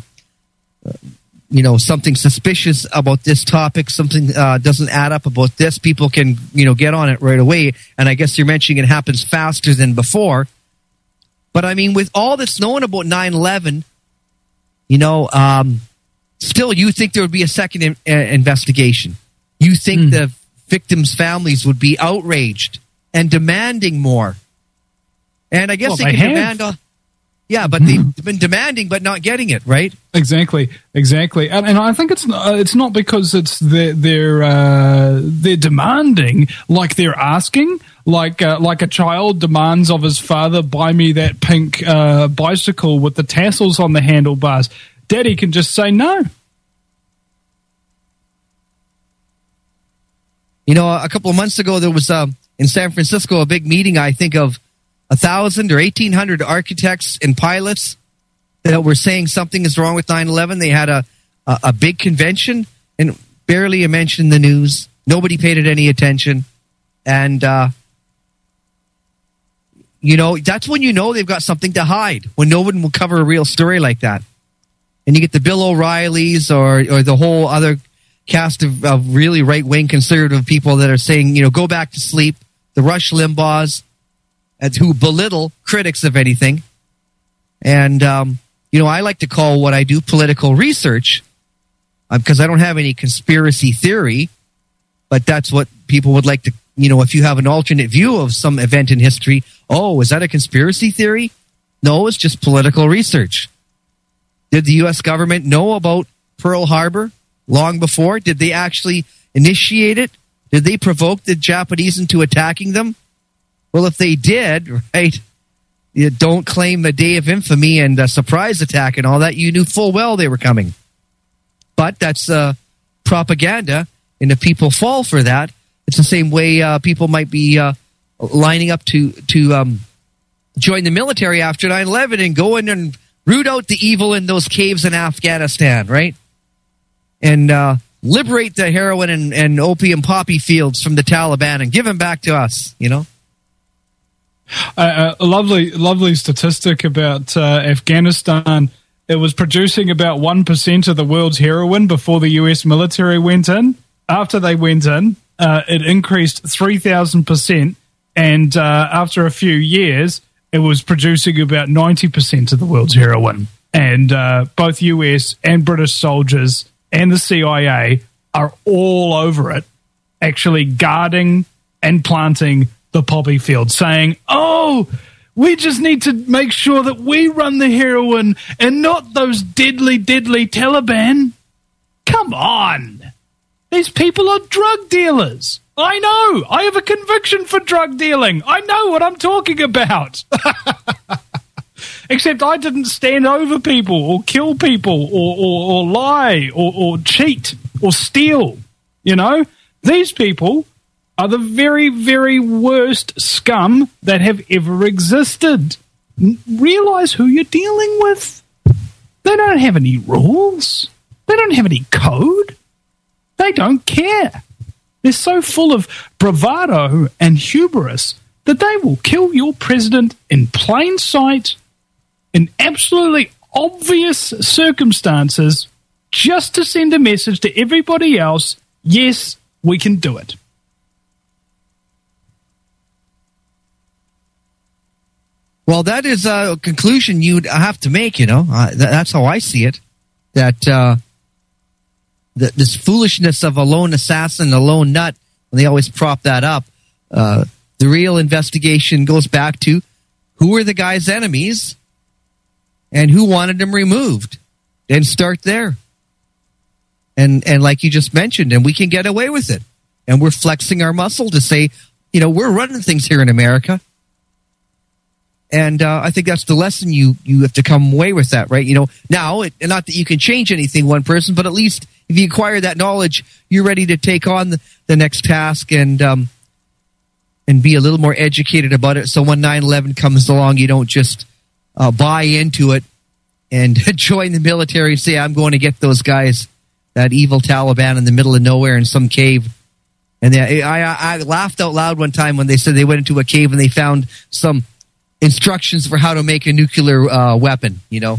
you know, something suspicious about this topic, something uh, doesn't add up about this, people can, you know, get on it right away. And I guess you're mentioning it happens faster than before. But I mean, with all that's known about nine eleven, you know, um, still you think there would be a second in, uh, investigation. You think mm. the victims' families would be outraged and demanding more. And I guess well, they, they can have. demand... Uh, Yeah, but they've been demanding but not getting it, right? Exactly, exactly. And, and I think it's uh, it's not because it's they're they're, uh, they're demanding, like they're asking, like uh, like a child demands of his father, buy me that pink uh, bicycle with the tassels on the handlebars. Daddy can just say no. You know, a couple of months ago, there was um, in San Francisco a big meeting, I think, of a thousand or eighteen hundred architects and pilots that were saying something is wrong with nine eleven. They had a, a, a big convention and barely a mention in the news. Nobody paid it any attention. And, uh, you know, that's when you know they've got something to hide, when no one will cover a real story like that. And you get the Bill O'Reillys or, or the whole other cast of, of really right-wing conservative people that are saying, you know, go back to sleep. The Rush Limbaughs, who belittle critics of anything. And, um, you know, I like to call what I do political research, because uh, I don't have any conspiracy theory, but that's what people would like to, you know, if you have an alternate view of some event in history, oh, is that a conspiracy theory? No, it's just political research. Did the U S government know about Pearl Harbor long before? Did they actually initiate it? Did they provoke the Japanese into attacking them? Well, if they did, right, you don't claim the day of infamy and a surprise attack and all that. You knew full well they were coming. But that's uh, propaganda, and if people fall for that, it's the same way uh, people might be uh, lining up to, to um, join the military after nine eleven and go in and root out the evil in those caves in Afghanistan, right? And uh, liberate the heroin and, and opium poppy fields from the Taliban and give them back to us, you know? Uh, a lovely, lovely statistic about uh, Afghanistan. It was producing about one percent of the world's heroin before the U S military went in. After they went in, uh, it increased three thousand percent. And uh, after a few years, it was producing about ninety percent of the world's heroin. And uh, both U S and British soldiers and the C I A are all over it, actually guarding and planting the poppy field, saying, oh, we just need to make sure that we run the heroin and not those deadly, deadly Taliban. Come on. These people are drug dealers. I know. I have a conviction for drug dealing. I know what I'm talking about. Except I didn't stand over people or kill people or, or, or lie or, or cheat or steal. You know, these people are the very, very worst scum that have ever existed. N- realize who you're dealing with. They don't have any rules. They don't have any code. They don't care. They're so full of bravado and hubris that they will kill your president in plain sight, in absolutely obvious circumstances, just to send a message to everybody else, yes, we can do it. Well, that is a conclusion you'd have to make, you know. Uh, th- that's how I see it. That uh, th- this foolishness of a lone assassin, a lone nut, and they always prop that up. Uh, the real investigation goes back to who were the guy's enemies and who wanted him removed. And start there. And and like you just mentioned, and we can get away with it. And we're flexing our muscle to say, you know, we're running things here in America. And uh, I think that's the lesson you, you have to come away with that, right? You know, now, it, not that you can change anything, one person, but at least if you acquire that knowledge, you're ready to take on the, the next task and um, and be a little more educated about it. So when nine eleven comes along, you don't just uh, buy into it and join the military and say, I'm going to get those guys, that evil Taliban in the middle of nowhere in some cave. And they, I, I, I laughed out loud one time when they said they went into a cave and they found some instructions for how to make a nuclear uh, weapon, you know.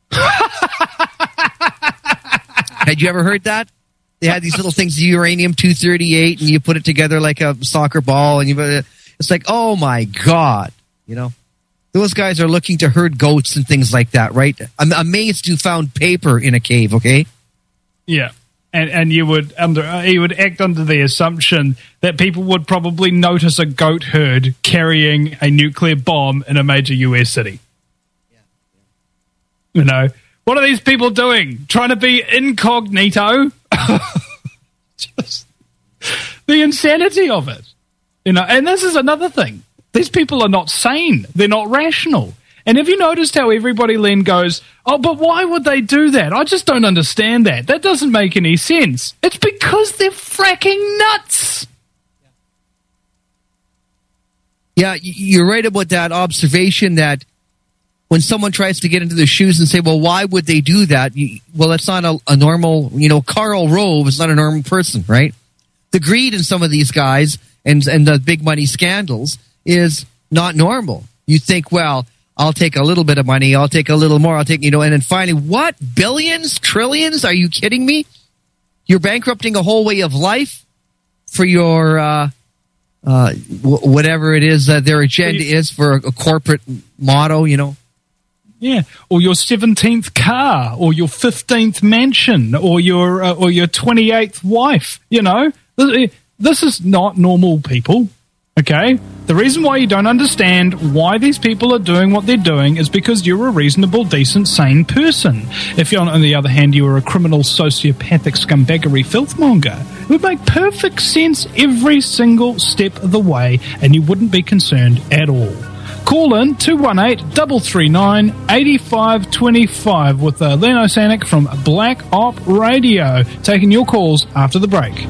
Had you ever heard that? They had these little things, uranium two thirty-eight, and you put it together like a soccer ball, and you. It's like, oh my God, you know. Those guys are looking to herd goats and things like that, right? I'm amazed you found paper in a cave, okay? Yeah. And and you would under uh, you would act under the assumption that people would probably notice a goat herd carrying a nuclear bomb in a major U S city. Yeah. Yeah. You know, what are these people doing? Trying to be incognito? Just the insanity of it. You know, and this is another thing. These people are not sane. They're not rational. And have you noticed how everybody then goes, oh, but why would they do that? I just don't understand that. That doesn't make any sense. It's because they're fracking nuts. Yeah, you're right about that observation that when someone tries to get into their shoes and say, well, why would they do that? Well, that's not a, a normal, you know, Karl Rove is not a normal person, right? The greed in some of these guys and, and the big money scandals is not normal. You think, well, I'll take a little bit of money. I'll take a little more. I'll take, you know, and then finally, what? Billions? Trillions? Are you kidding me? You're bankrupting a whole way of life for your, uh, uh, w- whatever it is that their agenda is for a, a corporate motto, you know? Yeah. Or your seventeenth car, or your fifteenth mansion, or your, uh, or your twenty-eighth wife, you know? This, this is not normal, people. Okay? The reason why you don't understand why these people are doing what they're doing is because you're a reasonable, decent, sane person. If you're, on the other hand, you are a criminal, sociopathic, scumbaggery filthmonger, it would make perfect sense every single step of the way, and you wouldn't be concerned at all. Call in two one eight, three three nine, eight five two five with uh, Leno Sanik from Black Op Radio, taking your calls after the break.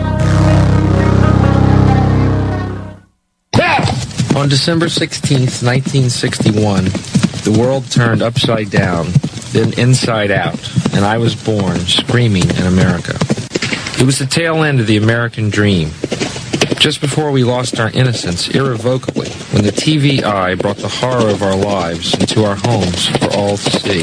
On December sixteenth, nineteen sixty-one, the world turned upside down, then inside out, and I was born screaming in America. It was the tail end of the American dream. Just before we lost our innocence irrevocably, when the T V eye brought the horror of our lives into our homes for all to see.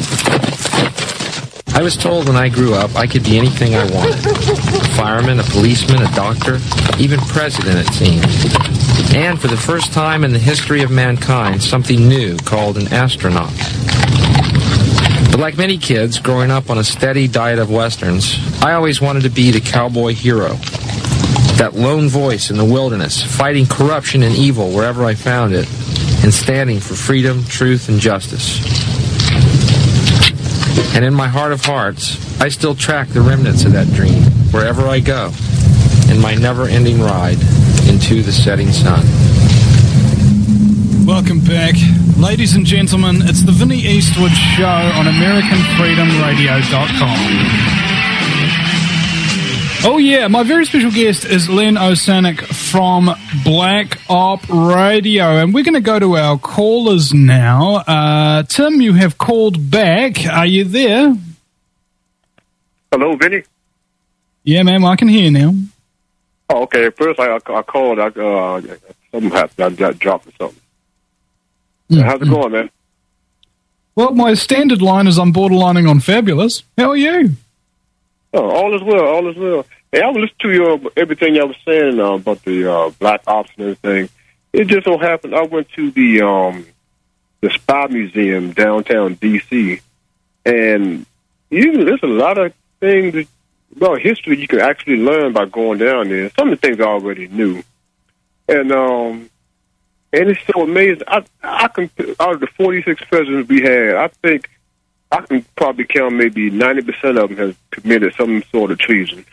I was told when I grew up I could be anything I wanted. A fireman, a policeman, a doctor, even president, it seemed. And for the first time in the history of mankind, something new called an astronaut. But Like many kids growing up on a steady diet of Westerns, I always wanted to be the cowboy hero. That lone voice in the wilderness, fighting corruption and evil wherever I found it, and standing for freedom, truth, and justice. And in my heart of hearts, I still track the remnants of that dream wherever I go, in my never-ending ride into the setting sun. Welcome back. Ladies and gentlemen, it's the Vinnie Eastwood Show on American Freedom Radio dot com. Oh yeah, my very special guest is Len Osanic from Black Op Radio, and we're going to go to our callers now. Uh, Tim, you have called back. Are you there? Hello, Vinny. Yeah, ma'am, I can hear you now. Oh, okay. First, I, I called. I, uh, something happened. I got dropped or something. Mm-hmm. How's it going, man? Well, my standard line is I'm borderlining on fabulous. How are you? Oh, all is well. All is well. Hey, I was listening to your everything y'all was saying uh, about the uh, black ops and everything. It just so happened I went to the um, the Spy Museum downtown D C, and you there's a lot of things that, about history you can actually learn by going down there. Some of the things I already knew, and um, and it's so amazing. I I can out of the forty-six presidents we had, I think I can probably count maybe ninety percent of them have committed some sort of treason.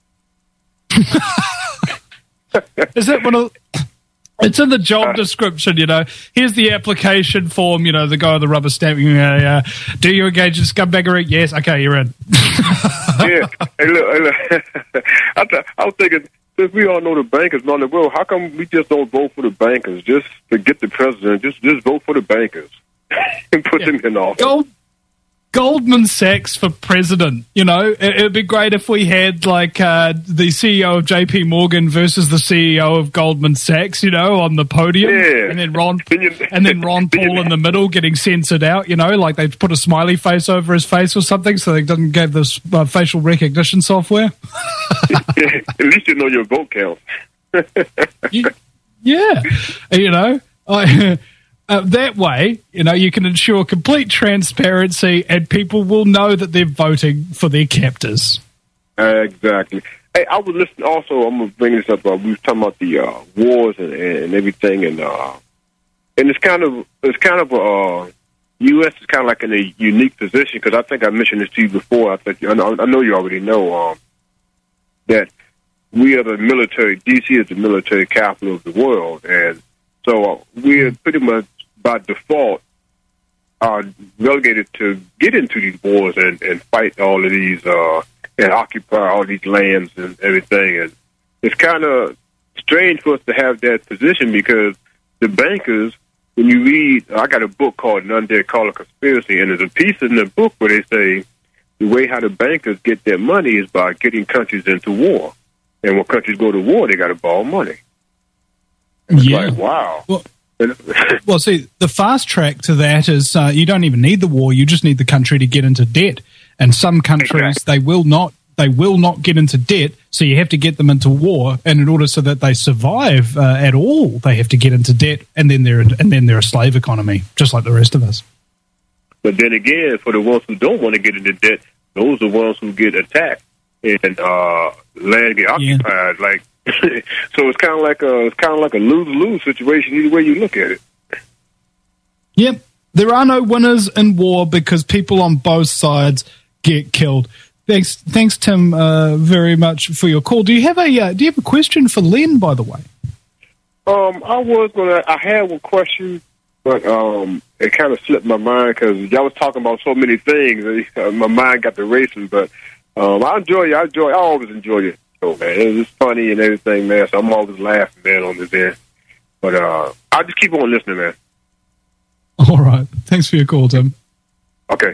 Is that one of... It's in the job description, you know. Here's the application form, you know, the guy with the rubber stamp. Yeah, yeah. Do you engage in scumbaggery? Yes. Okay, you're in. Yeah. Hey, look, hey, look. I, th- I was thinking, since we all know the bankers around the world, how come we just don't vote for the bankers just to get the president? Just just vote for the bankers and put yeah. them in office. Gold, Goldman Sachs for president, you know. It, it'd be great if we had, like, uh, the C E O of J P Morgan versus the C E O of Goldman Sachs, you know, on the podium. Yeah. And then Ron and then Ron Paul in the middle getting censored out, you know, like they put a smiley face over his face or something so they didn't give this uh, facial recognition software. Yeah, at least you know your vote count. Yeah. You know, I... Uh, that way, you know, you can ensure complete transparency and people will know that they're voting for their captors. Uh, exactly. Hey, I was listening also, I'm going to bring this up, uh, we were talking about the uh, wars and, and everything, and uh, and it's kind of, it's kind of, uh, U S is kind of like in a unique position, because I think I mentioned this to you before, I think, I know, I know you already know, um, that we are the military, D C is the military capital of the world, and so uh, we're pretty much, by default, are relegated to get into these wars and, and fight all of these uh, and occupy all these lands and everything. And it's kind of strange for us to have that position because the bankers, when you read, I got a book called None Dare Call a Conspiracy, and there's a piece in the book where they say the way how the bankers get their money is by getting countries into war. And when countries go to war, they got to borrow money. And it's yeah. like, wow. Well, well, see, the fast track to that is uh, you don't even need the war; you just need the country to get into debt. And some countries exactly. they will not, they will not get into debt, so you have to get them into war. And in order so that they survive uh, at all, they have to get into debt, and then they're and then they're a slave economy, just like the rest of us. But then again, for the ones who don't want to get into debt, those are the ones who get attacked and uh, land get occupied. Yeah. Like. So it's kind of like a it's kind of like a lose-lose situation either way you look at it. Yep, there are no winners in war because people on both sides get killed. Thanks, thanks, Tim, uh, very much for your call. Do you have a uh, Do you have a question for Len, by the way? Um, I was gonna. I had one question, but um, it kind of slipped my mind because y'all was talking about so many things. Uh, my mind got to racing, but um, I enjoy you. I enjoy. I always enjoy it. Oh, man, it's funny and everything, man, so I'm always laughing, man, on this end. But uh, I'll just keep on listening, man. All right. Thanks for your call, Tim. Okay.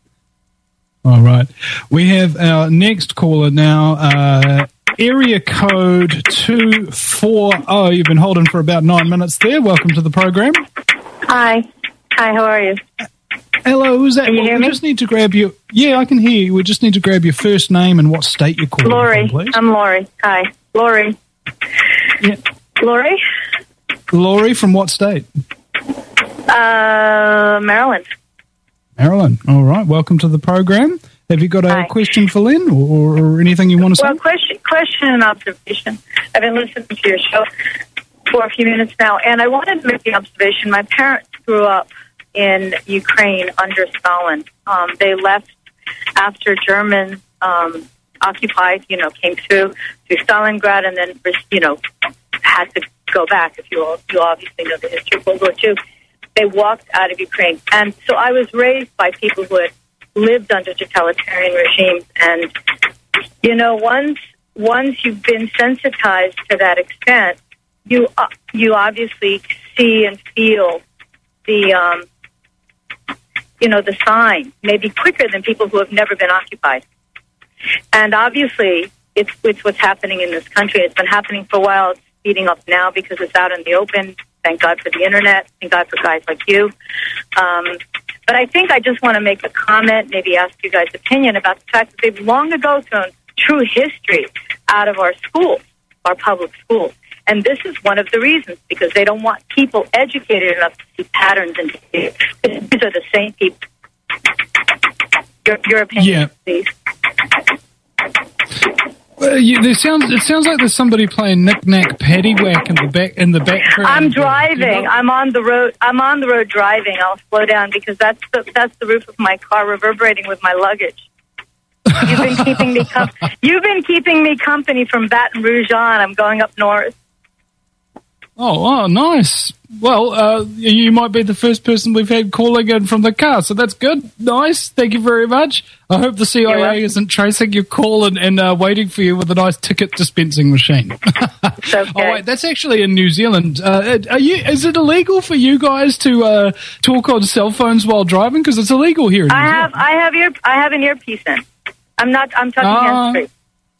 All right. We have our next caller now, uh, area code two four zero. You've been holding for about nine minutes there. Welcome to the program. Hi. Hi, how are you? Hello, who's that? Can you well, hear we me? just need to grab your... Yeah, I can hear you. We just need to grab your first name and what state you're calling Lori. from, please. I'm Lori. Hi. Lori. Yeah. Lori? Lori, from what state? Uh, Maryland. Marilyn, all right. Welcome to the program. Have you got a Hi. question for Lynn or, or anything you want to Well, say? question, question and observation. I've been listening to your show for a few minutes now, and I wanted to make the observation. My parents grew up in Ukraine under Stalin. Um, they left after German um, occupied, you know, came through to Stalingrad, and then, you know, had to go back. If you all, you obviously know the history of World War Two, they walked out of Ukraine, and so I was raised by people who had lived under totalitarian regimes, and you know, once once you've been sensitized to that extent, you uh, you obviously see and feel the um, you know the sign maybe quicker than people who have never been occupied. And obviously, it's it's what's happening in this country. It's been happening for a while. It's speeding up now because it's out in the open. Thank God for the internet. Thank God for guys like you. Um, but I think I just want to make a comment, maybe ask you guys' opinion about the fact that they've long ago thrown true history out of our schools, our public schools. And this is one of the reasons, because they don't want people educated enough to see patterns and behavior. These are the same people. Your, your opinion, Yeah. please. Well, you, there sounds it sounds like there's somebody playing knick-knack paddywhack in the back in the background. I'm You driving. know? I'm on the road. I'm on the road driving. I'll slow down because that's the that's the roof of my car reverberating with my luggage. You've been keeping me com- You've been keeping me company from Baton Rouge on. I'm going up north. Oh, oh, nice. Well, uh, you might be the first person we've had calling in from the car, so that's good. Nice. Thank you very much. I hope the C I A You're welcome. isn't tracing your call and, and uh, waiting for you with a nice ticket dispensing machine. It's okay. Oh, wait, that's actually in New Zealand. Uh, are you? Is it illegal for you guys to uh, talk on cell phones while driving? Because it's illegal here in New I Zealand. have I have ear I have an earpiece in. I'm not. I'm talking Ah. hands free.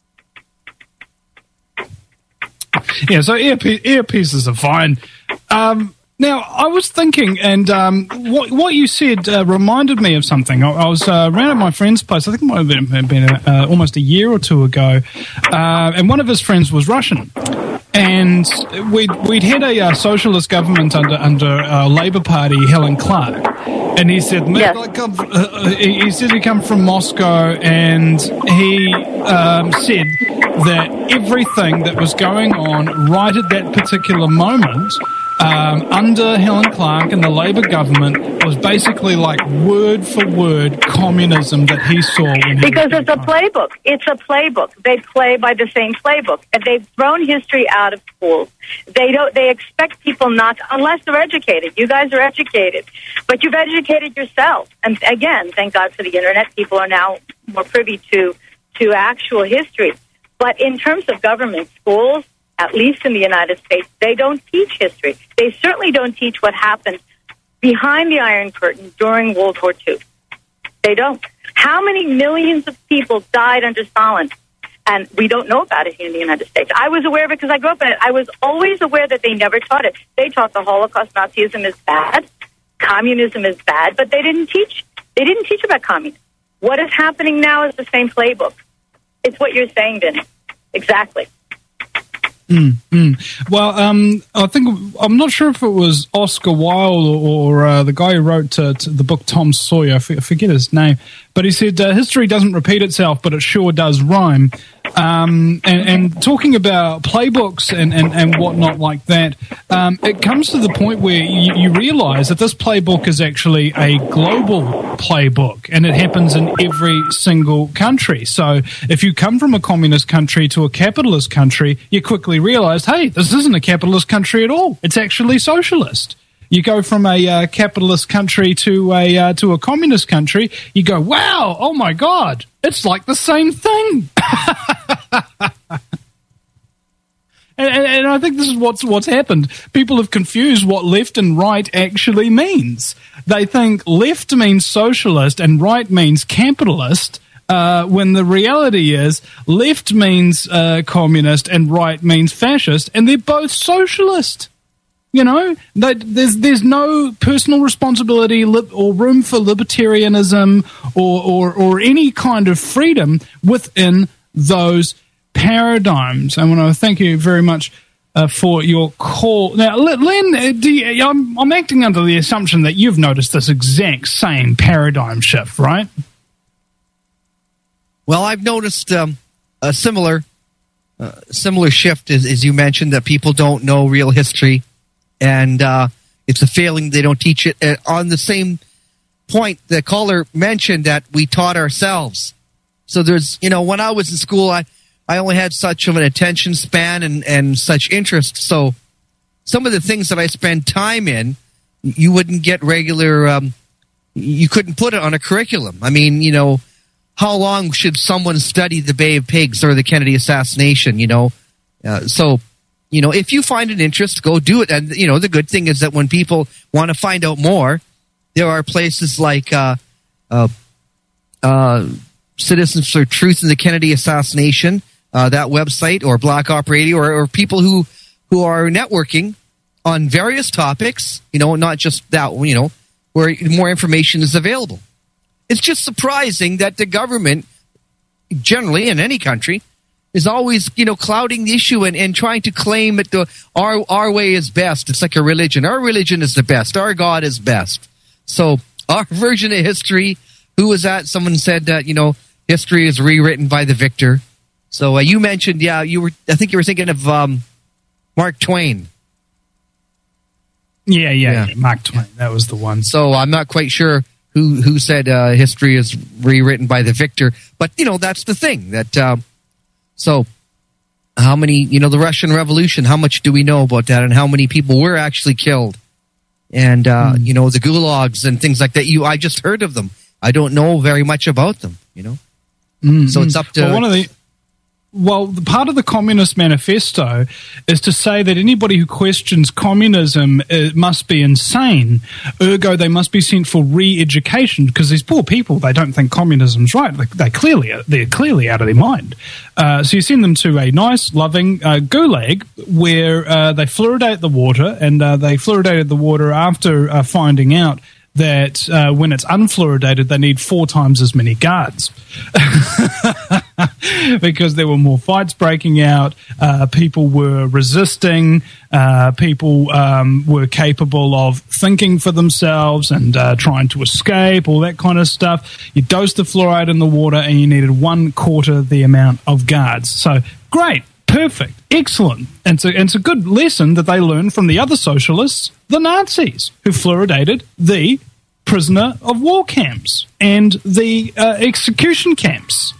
Yeah, so earpiece, earpieces are fine. Um, now, I was thinking, and um, what what you said uh, reminded me of something. I, I was uh, around at my friend's place, I think it might have been, been uh, almost a year or two ago, uh, and one of his friends was Russian. And we'd, we'd had a uh, socialist government under under uh, Labour Party, Helen Clark. And he said, Yes. I come, uh, uh, he he said he come from Moscow, and he um, said that everything that was going on right at that particular moment um, under Helen Clark and the Labour government was basically like word for word communism that he saw. When he Because was it's a playbook. It's a playbook. They play by the same playbook, and they've thrown history out of schools. They don't. They expect people not, unless they're educated. You guys are educated, but you've educated yourself. And again, thank God for the internet. People are now more privy to to actual history. But in terms of government schools, at least in the United States, they don't teach history. They certainly don't teach what happened behind the Iron Curtain during World War Two. They don't. How many millions of people died under Stalin? And we don't know about it here in the United States. I was aware of it because I grew up in it. I was always aware that they never taught it. They taught the Holocaust, Nazism is bad, communism is bad, but they didn't teach. They didn't teach about communism. What is happening now is the same playbook. It's what you're saying, Vinny. Exactly. Mm, mm. Well, um, I think I'm not sure if it was Oscar Wilde or, or uh, the guy who wrote uh, t- the book Tom Sawyer. I, f- I forget his name, but he said uh, history doesn't repeat itself, but it sure does rhyme. Um, and, and talking about playbooks and, and, and whatnot like that, um, it comes to the point where you, you realize that this playbook is actually a global playbook, and it happens in every single country. So if you come from a communist country to a capitalist country, you quickly realize, hey, this isn't a capitalist country at all. It's actually socialist. You go from a uh, capitalist country to a uh, to a communist country, you go, wow, oh my God, it's like the same thing. and, and, and I think this is what's what's happened. People have confused what left and right actually means. They think left means socialist and right means capitalist, uh, when the reality is left means uh, communist and right means fascist, and they're both socialist. You know, that there's there's no personal responsibility or room for libertarianism or, or, or any kind of freedom within those paradigms. I want to thank you very much uh, for your call. Now, Len, uh, do you, I'm, I'm acting under the assumption that you've noticed this exact same paradigm shift, right? Well, I've noticed um, a similar uh, similar shift, as, as you mentioned, that people don't know real history, and uh, it's a failing they don't teach it. Uh, on the same point, the caller mentioned that we taught ourselves. So there's, you know, when I was in school, I, I only had such of an attention span and, and such interest. So some of the things that I spend time in, you wouldn't get regular, um, you couldn't put it on a curriculum. I mean, you know, how long should someone study the Bay of Pigs or the Kennedy assassination, you know? Uh, so, you know, if you find an interest, go do it. And, you know, the good thing is that when people want to find out more, there are places like uh, uh, uh, Citizens for Truth in the Kennedy Assassination, uh, that website, or Black Op Radio, or, or people who, who are networking on various topics, you know, not just that, you know, where more information is available. It's just surprising that the government, generally in any country, is always, you know, clouding the issue and, and trying to claim that the, our, our way is best. It's like a religion. Our religion is the best. Our God is best. So our version of history, who was that? Someone said that, you know, history is rewritten by the victor. So uh, you mentioned, yeah, you were, I think you were thinking of um, Mark Twain. Yeah, yeah, yeah, Mark Twain. That was the one. So I'm not quite sure who who said uh, history is rewritten by the victor, but you know that's the thing. That uh, so how many, you know, the Russian Revolution? How much do we know about that, and how many people were actually killed? And uh, mm. you know, the gulags and things like that. You, I just heard of them. I don't know very much about them. You know, mm-hmm. So it's up to well, one of the. Well, the part of the Communist Manifesto is to say that anybody who questions communism uh, must be insane. Ergo, they must be sent for re-education, because these poor people, they don't think communism's right. They, they clearly, they're clearly out of their mind. Uh, so you send them to a nice, loving uh, gulag where uh, they fluoridate the water, and uh, they fluoridated the water after uh, finding out that uh, when it's unfluoridated, they need four times as many guards because there were more fights breaking out. Uh, people were resisting. Uh, people um, were capable of thinking for themselves and uh, trying to escape, all that kind of stuff. You dosed the fluoride in the water, and you needed one quarter the amount of guards. So great. Perfect. Excellent. And it's, a, and it's a good lesson that they learned from the other socialists, the Nazis, who fluoridated the prisoner of war camps and the uh, execution camps.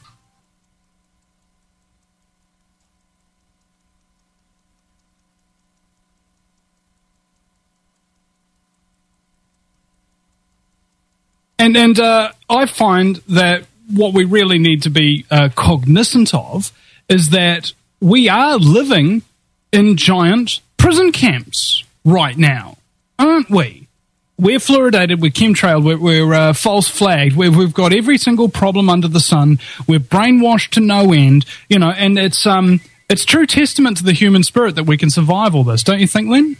And, and uh, I find that what we really need to be uh, cognizant of is that we are living in giant prison camps right now, aren't we? We're fluoridated, we're chemtrailed, we're, we're uh, false flagged, we've, we've got every single problem under the sun, we're brainwashed to no end, you know, and it's um it's true testament to the human spirit that we can survive all this, don't you think, Len?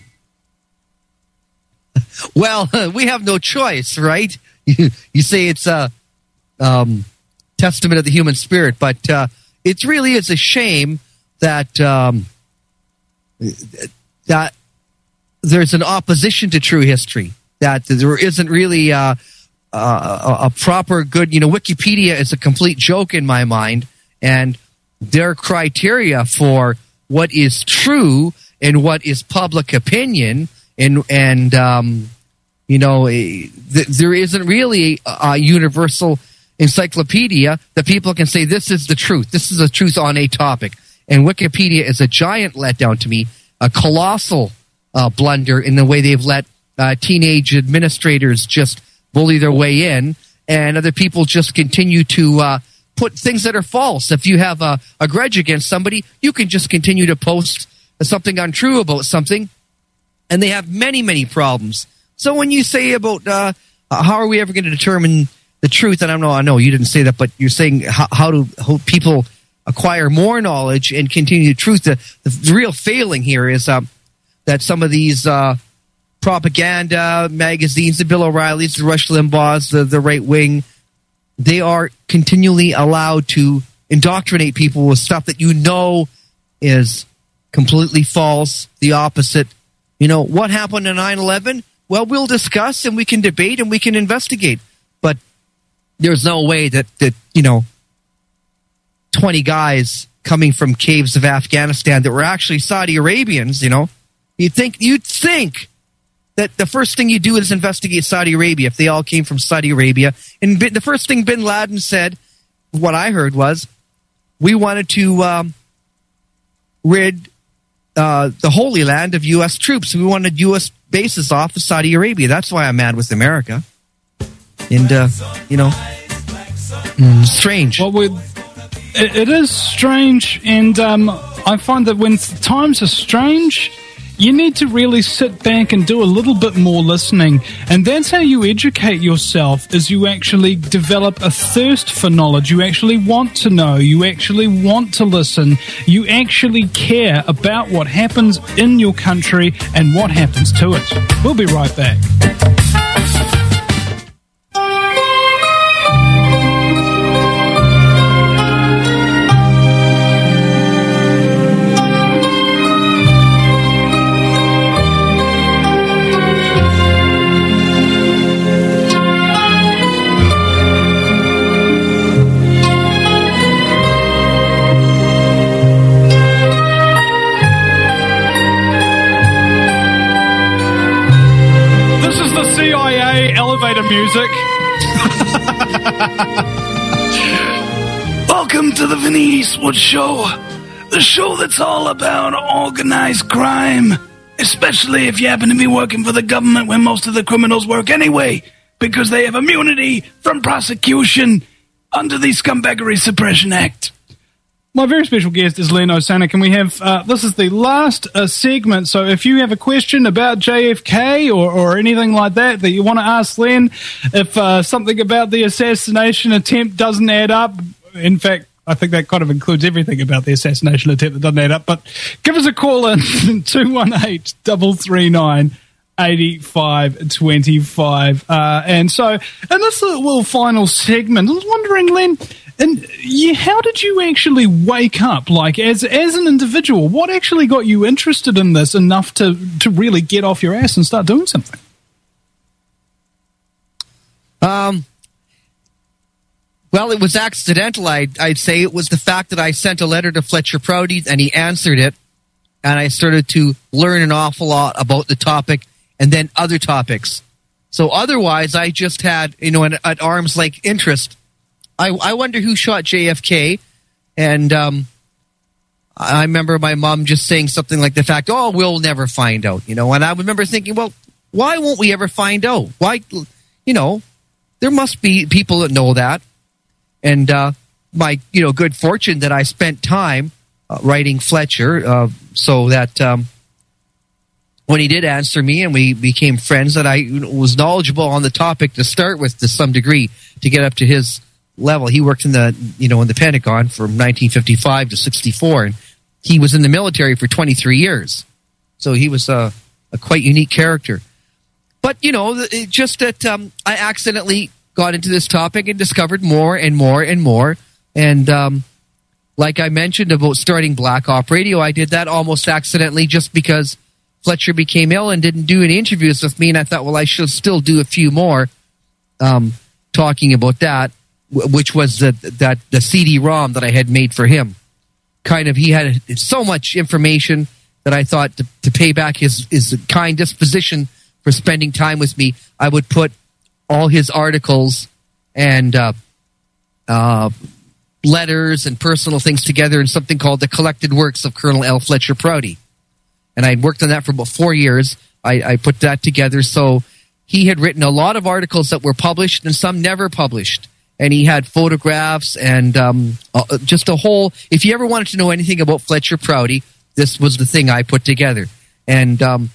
Well, we have no choice, right? You, you say it's a um, testament of the human spirit, but uh, it really is a shame that um, that there's an opposition to true history, that there isn't really uh, uh, a proper good, you know, Wikipedia is a complete joke in my mind, and their criteria for what is true and what is public opinion, and, and um, you know, th- there isn't really a, a universal encyclopedia that people can say, this is the truth, this is the truth on a topic. And Wikipedia is a giant letdown to me, a colossal uh, blunder in the way they've let uh, teenage administrators just bully their way in, and other people just continue to uh, put things that are false. If you have a, a grudge against somebody, you can just continue to post something untrue about something, and they have many, many problems. So when you say about uh, how are we ever going to determine the truth, and I know, I know you didn't say that, but you're saying how, how do how people acquire more knowledge and continue the truth. The, the real failing here is um, that some of these uh, propaganda magazines, the Bill O'Reillys, the Rush Limbaughs, the, the right wing, they are continually allowed to indoctrinate people with stuff that you know is completely false, the opposite. You know, what happened on nine eleven? Well, we'll discuss and we can debate and we can investigate. But there's no way that, that you know, twenty guys coming from caves of Afghanistan that were actually Saudi Arabians, you know, you'd think, you'd think that the first thing you do is investigate Saudi Arabia if they all came from Saudi Arabia. And the first thing bin Laden said, what I heard was, we wanted to um, rid uh, the Holy Land of U S troops. We wanted U S bases off of Saudi Arabia. That's why I'm mad with America. And, uh, you know, mm, strange. Well, with It, it is strange, and um, I find that when times are strange, you need to really sit back and do a little bit more listening. And that's how you educate yourself, is you actually develop a thirst for knowledge. You actually want to know. You actually want to listen. You actually care about what happens in your country and what happens to it. We'll be right back. Elevator music. Welcome to the Vinny Eastwood Show, the show that's all about organized crime, especially if you happen to be working for the government where most of the criminals work anyway, because they have immunity from prosecution under the Scumbaggery Suppression Act. My very special guest is Len Osanic, and we have, uh, this is the last uh, segment, so if you have a question about J F K or, or anything like that that you want to ask Len, if uh, something about the assassination attempt doesn't add up, in fact, I think that kind of includes everything about the assassination attempt that doesn't add up, but give us a call in two one eight, three three nine, eight five two five. Uh, and so, in this little final segment, I was wondering, Len, and you, how did you actually wake up, like, as as an individual? What actually got you interested in this enough to, to really get off your ass and start doing something? Um, well, it was accidental, I'd, I'd say. It was the fact that I sent a letter to Fletcher Prouty, and he answered it, and I started to learn an awful lot about the topic, and then other topics. So otherwise, I just had, you know, an, an arm's length interest. I, I wonder who shot J F K, and um, I remember my mom just saying something like the fact, oh, we'll never find out, you know, and I remember thinking, well, why won't we ever find out? Why, you know, there must be people that know that, and uh, my, you know, good fortune that I spent time uh, writing Fletcher uh, so that um, when he did answer me and we became friends, that I was knowledgeable on the topic to start with to some degree to get up to his level. He worked in the, you know, in the Pentagon from nineteen fifty-five to sixty-four, and he was in the military for twenty-three years. So he was a, a quite unique character. But, you know, it just that um, I accidentally got into this topic and discovered more and more and more. And um, like I mentioned about starting Black Op Radio, I did that almost accidentally just because Fletcher became ill and didn't do any interviews with me. And I thought, well, I should still do a few more um, talking about that, which was the, that the C D ROM that I had made for him. Kind of, he had so much information that I thought to, to pay back his, his kind disposition for spending time with me, I would put all his articles and uh, uh, letters and personal things together in something called the Collected Works of Colonel L. Fletcher Prouty. And I'd worked on that for about four years. I, I put that together. So he had written a lot of articles that were published and some never published. And he had photographs and um, uh, just a whole... If you ever wanted to know anything about Fletcher Prouty, this was the thing I put together. And um,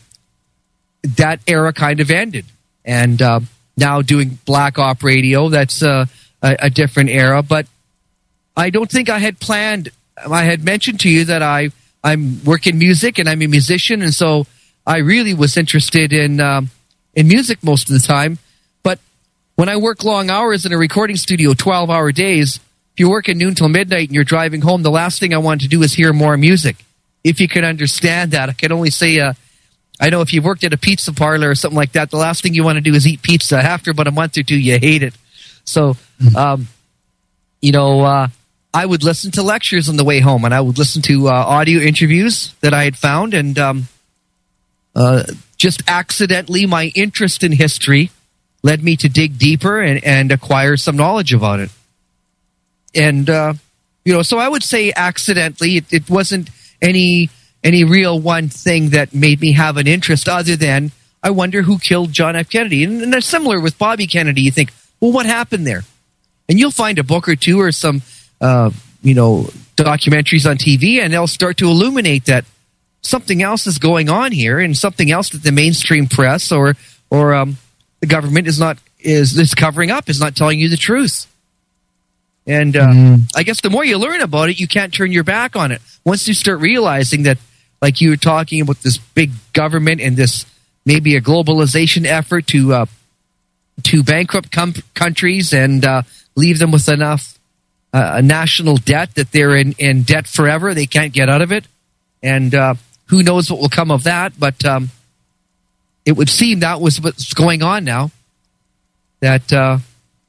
that era kind of ended. And uh, now doing Black Op Radio, that's uh, a, a different era. But I don't think I had planned... I had mentioned to you that I, I'm working music and I'm a musician. And so I really was interested in um, in music most of the time. When I work long hours in a recording studio, twelve-hour days, if you're working noon till midnight and you're driving home, the last thing I want to do is hear more music. if you can understand that. I can only say, uh, I know if you've worked at a pizza parlor or something like that, the last thing you want to do is eat pizza. After about a month or two, you hate it. So, um, you know, uh, I would listen to lectures on the way home, and I would listen to uh, audio interviews that I had found, and um, uh, just accidentally, my interest in history led me to dig deeper and, and acquire some knowledge about it. And, uh, you know, so I would say accidentally, it, it wasn't any any real one thing that made me have an interest other than I wonder who killed John F. Kennedy. And, and they're similar with Bobby Kennedy. You think, well, what happened there? And you'll find a book or two or some, uh, you know, documentaries on T V, and they'll start to illuminate that something else is going on here, and something else that the mainstream press or or um, the government is not is is covering up, is not telling you the truth. And uh, mm. I guess the more you learn about it, you can't turn your back on it. Once you start realizing that, like you were talking about, this big government and this maybe a globalization effort to uh, to bankrupt com- countries and uh, leave them with enough uh, a national debt that they're in, in debt forever. They can't get out of it. And uh, who knows what will come of that. But um, it would seem that was what's going on now. That, uh,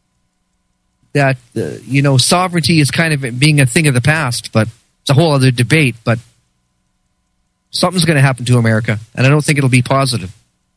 that uh, you know, sovereignty is kind of being a thing of the past. But it's a whole other debate. But something's going to happen to America. And I don't think it'll be positive.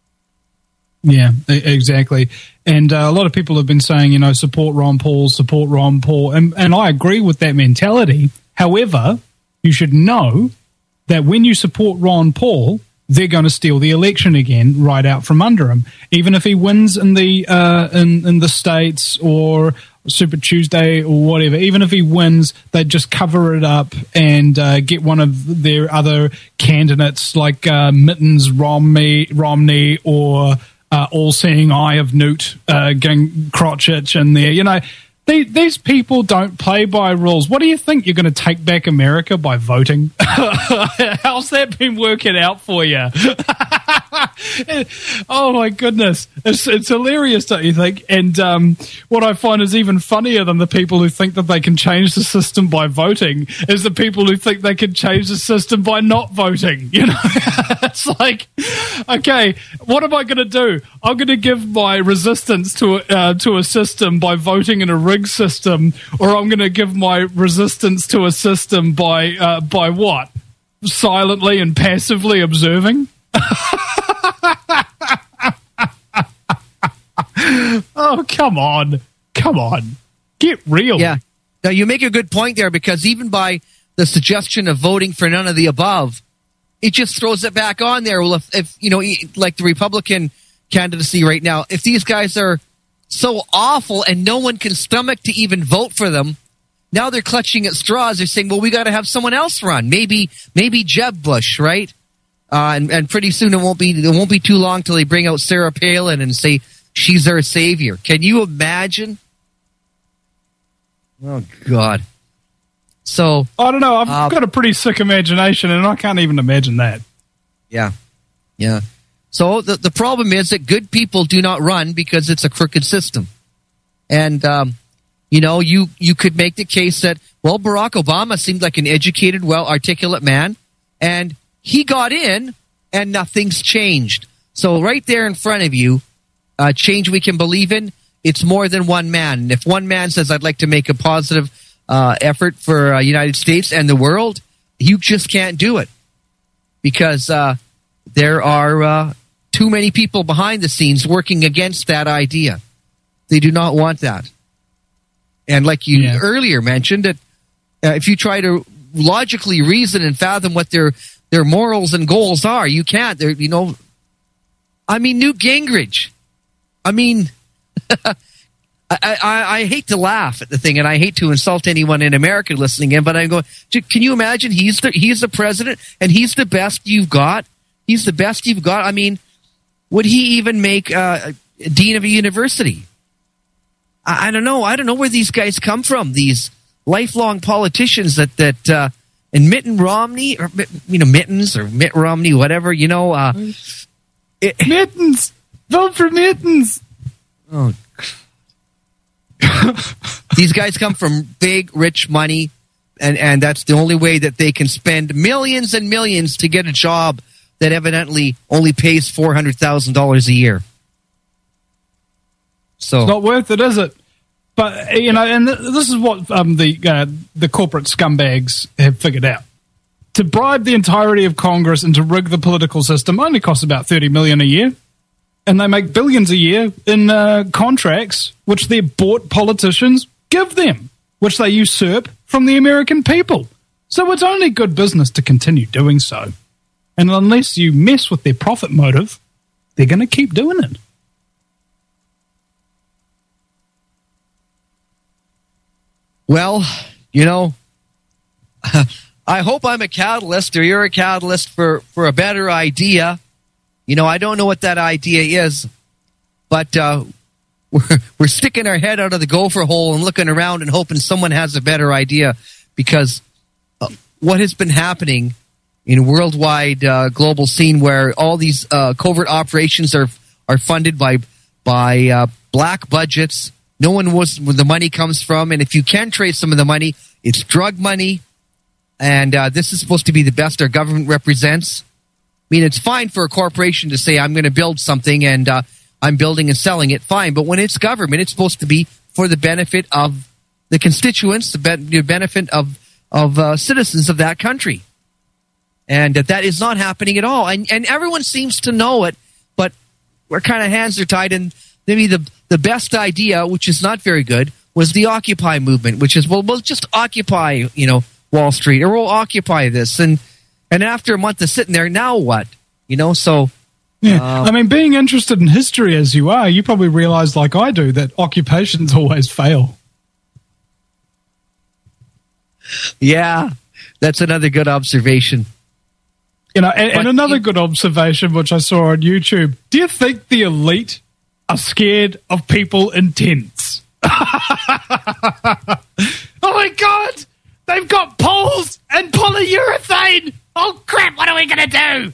Yeah, exactly. And uh, a lot of people have been saying, you know, support Ron Paul, support Ron Paul. And, and I agree with that mentality. However, you should know that when you support Ron Paul, they're going to steal the election again right out from under him. Even if he wins in the uh, in, in the States or Super Tuesday or whatever, even if he wins, they just cover it up and uh, get one of their other candidates like uh, Mittens Romney, Romney or uh, all-seeing eye of Newt uh, getting Crotchich in there. You know, they, these people don't play by rules. What do you think? You're going to take back America by voting? How's that been working out for you? Oh my goodness, it's, it's hilarious, don't you think? And um, what I find is even funnier than the people who think that they can change the system by voting is the people who think they can change the system by not voting. You know, it's like, okay, what am I going to do? I'm going to give my resistance to uh, to a system by voting in a rigged system, or I'm going to give my resistance to a system by uh, by what? Silently and passively observing. Oh, come on. Come on. Get real. Yeah. Now, you make a good point there, because even by the suggestion of voting for none of the above, it just throws it back on there. Well, if, if you know, like the Republican candidacy right now, if these guys are so awful and no one can stomach to even vote for them, now they're clutching at straws. They're saying, well, we got to have someone else run. Maybe, maybe Jeb Bush, right? Uh, and, and pretty soon it won't be it won't be too long till they bring out Sarah Palin and say she's their savior. Can you imagine? Oh God! So I don't know. I've uh, got a pretty sick imagination, and I can't even imagine that. Yeah, yeah. So the the problem is that good people do not run because it's a crooked system, and um, you know you you could make the case that, well, Barack Obama seemed like an educated, well articulate man, and he got in, and nothing's changed. So right there in front of you, uh, change we can believe in, it's more than one man. And if one man says, I'd like to make a positive uh, effort for uh, United States and the world, you just can't do it. Because uh, there are uh, too many people behind the scenes working against that idea. They do not want that. And like you yeah. earlier mentioned, that uh, if you try to logically reason and fathom what their their morals and goals are, you can't. They're, you know, I mean, Newt Gingrich. I mean, I, I, I hate to laugh at the thing, and I hate to insult anyone in America listening in, but I'm going, can you imagine he's the, he's the president, and he's the best you've got? He's the best you've got? I mean, would he even make uh, a dean of a university? I, I don't know. I don't know where these guys come from, these lifelong politicians that, that uh, and Mitt Romney, or, you know, Mittens or Mitt Romney, whatever, you know. Uh, it, Mittens! Vote for Mittens! Oh, these guys come from big, rich money, and, and that's the only way that they can spend millions and millions to get a job that evidently only pays four hundred thousand dollars a year. So it's not worth it, is it? But, you know, and th- this is what um, the uh, the corporate scumbags have figured out. To bribe the entirety of Congress and to rig the political system only costs about thirty million dollars a year. And they make billions a year in uh, contracts which their bought politicians give them, which they usurp from the American people. So it's only good business to continue doing so. And unless you mess with their profit motive, they're going to keep doing it. Well, you know, I hope I'm a catalyst or you're a catalyst for, for a better idea. You know, I don't know what that idea is, but uh, we're, we're sticking our head out of the gopher hole and looking around and hoping someone has a better idea, because uh, what has been happening in a worldwide uh, global scene where all these uh, covert operations are are funded by by uh, black budgets. No one knows where the money comes from, and if you can trace some of the money, it's drug money, and uh, this is supposed to be the best our government represents. I mean, it's fine for a corporation to say, I'm going to build something, and uh, I'm building and selling it, fine, but when it's government, it's supposed to be for the benefit of the constituents, the, be- the benefit of, of uh, citizens of that country. And uh, that is not happening at all, and, and everyone seems to know it, but we're kind of hands are tied, and maybe the The best idea, which is not very good, was the Occupy movement, which is, well, we'll just occupy, you know, Wall Street, or we'll occupy this. And and after a month of sitting there, now what? You know, so... Yeah, uh, I mean, being interested in history as you are, you probably realize, like I do, that occupations always fail. Yeah, that's another good observation. You know, and, But and another it- good observation, which I saw on YouTube. Do you think the elite are scared of people in tents? Oh my God! They've got poles and polyurethane! Oh crap, what are we going to do?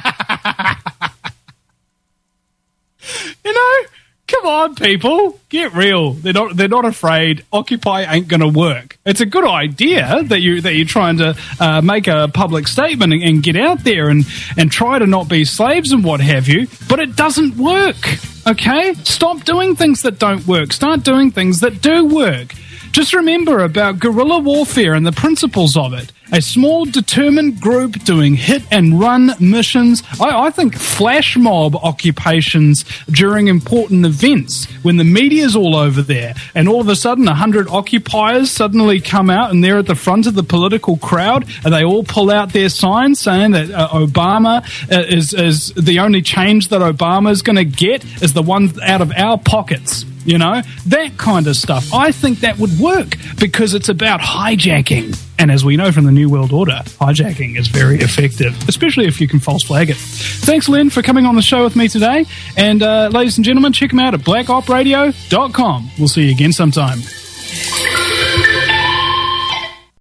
You know, come on, people, get real. They're not. They're not afraid. Occupy ain't going to work. It's a good idea that you that you're trying to uh, make a public statement and, and get out there and and try to not be slaves and what have you. But it doesn't work. Okay, stop doing things that don't work. Start doing things that do work. Just remember about guerrilla warfare and the principles of it. A small, determined group doing hit-and-run missions. I, I think flash mob occupations during important events, when the media's all over there, and all of a sudden a hundred occupiers suddenly come out and they're at the front of the political crowd, and they all pull out their signs saying that uh, Obama uh, is, is the only change that Obama is going to get is the one out of our pockets. You know, that kind of stuff. I think that would work because it's about hijacking. And as we know from the New World Order, hijacking is very effective, especially if you can false flag it. Thanks, Len, for coming on the show with me today. And uh, ladies and gentlemen, check them out at black op radio dot com. We'll see you again sometime.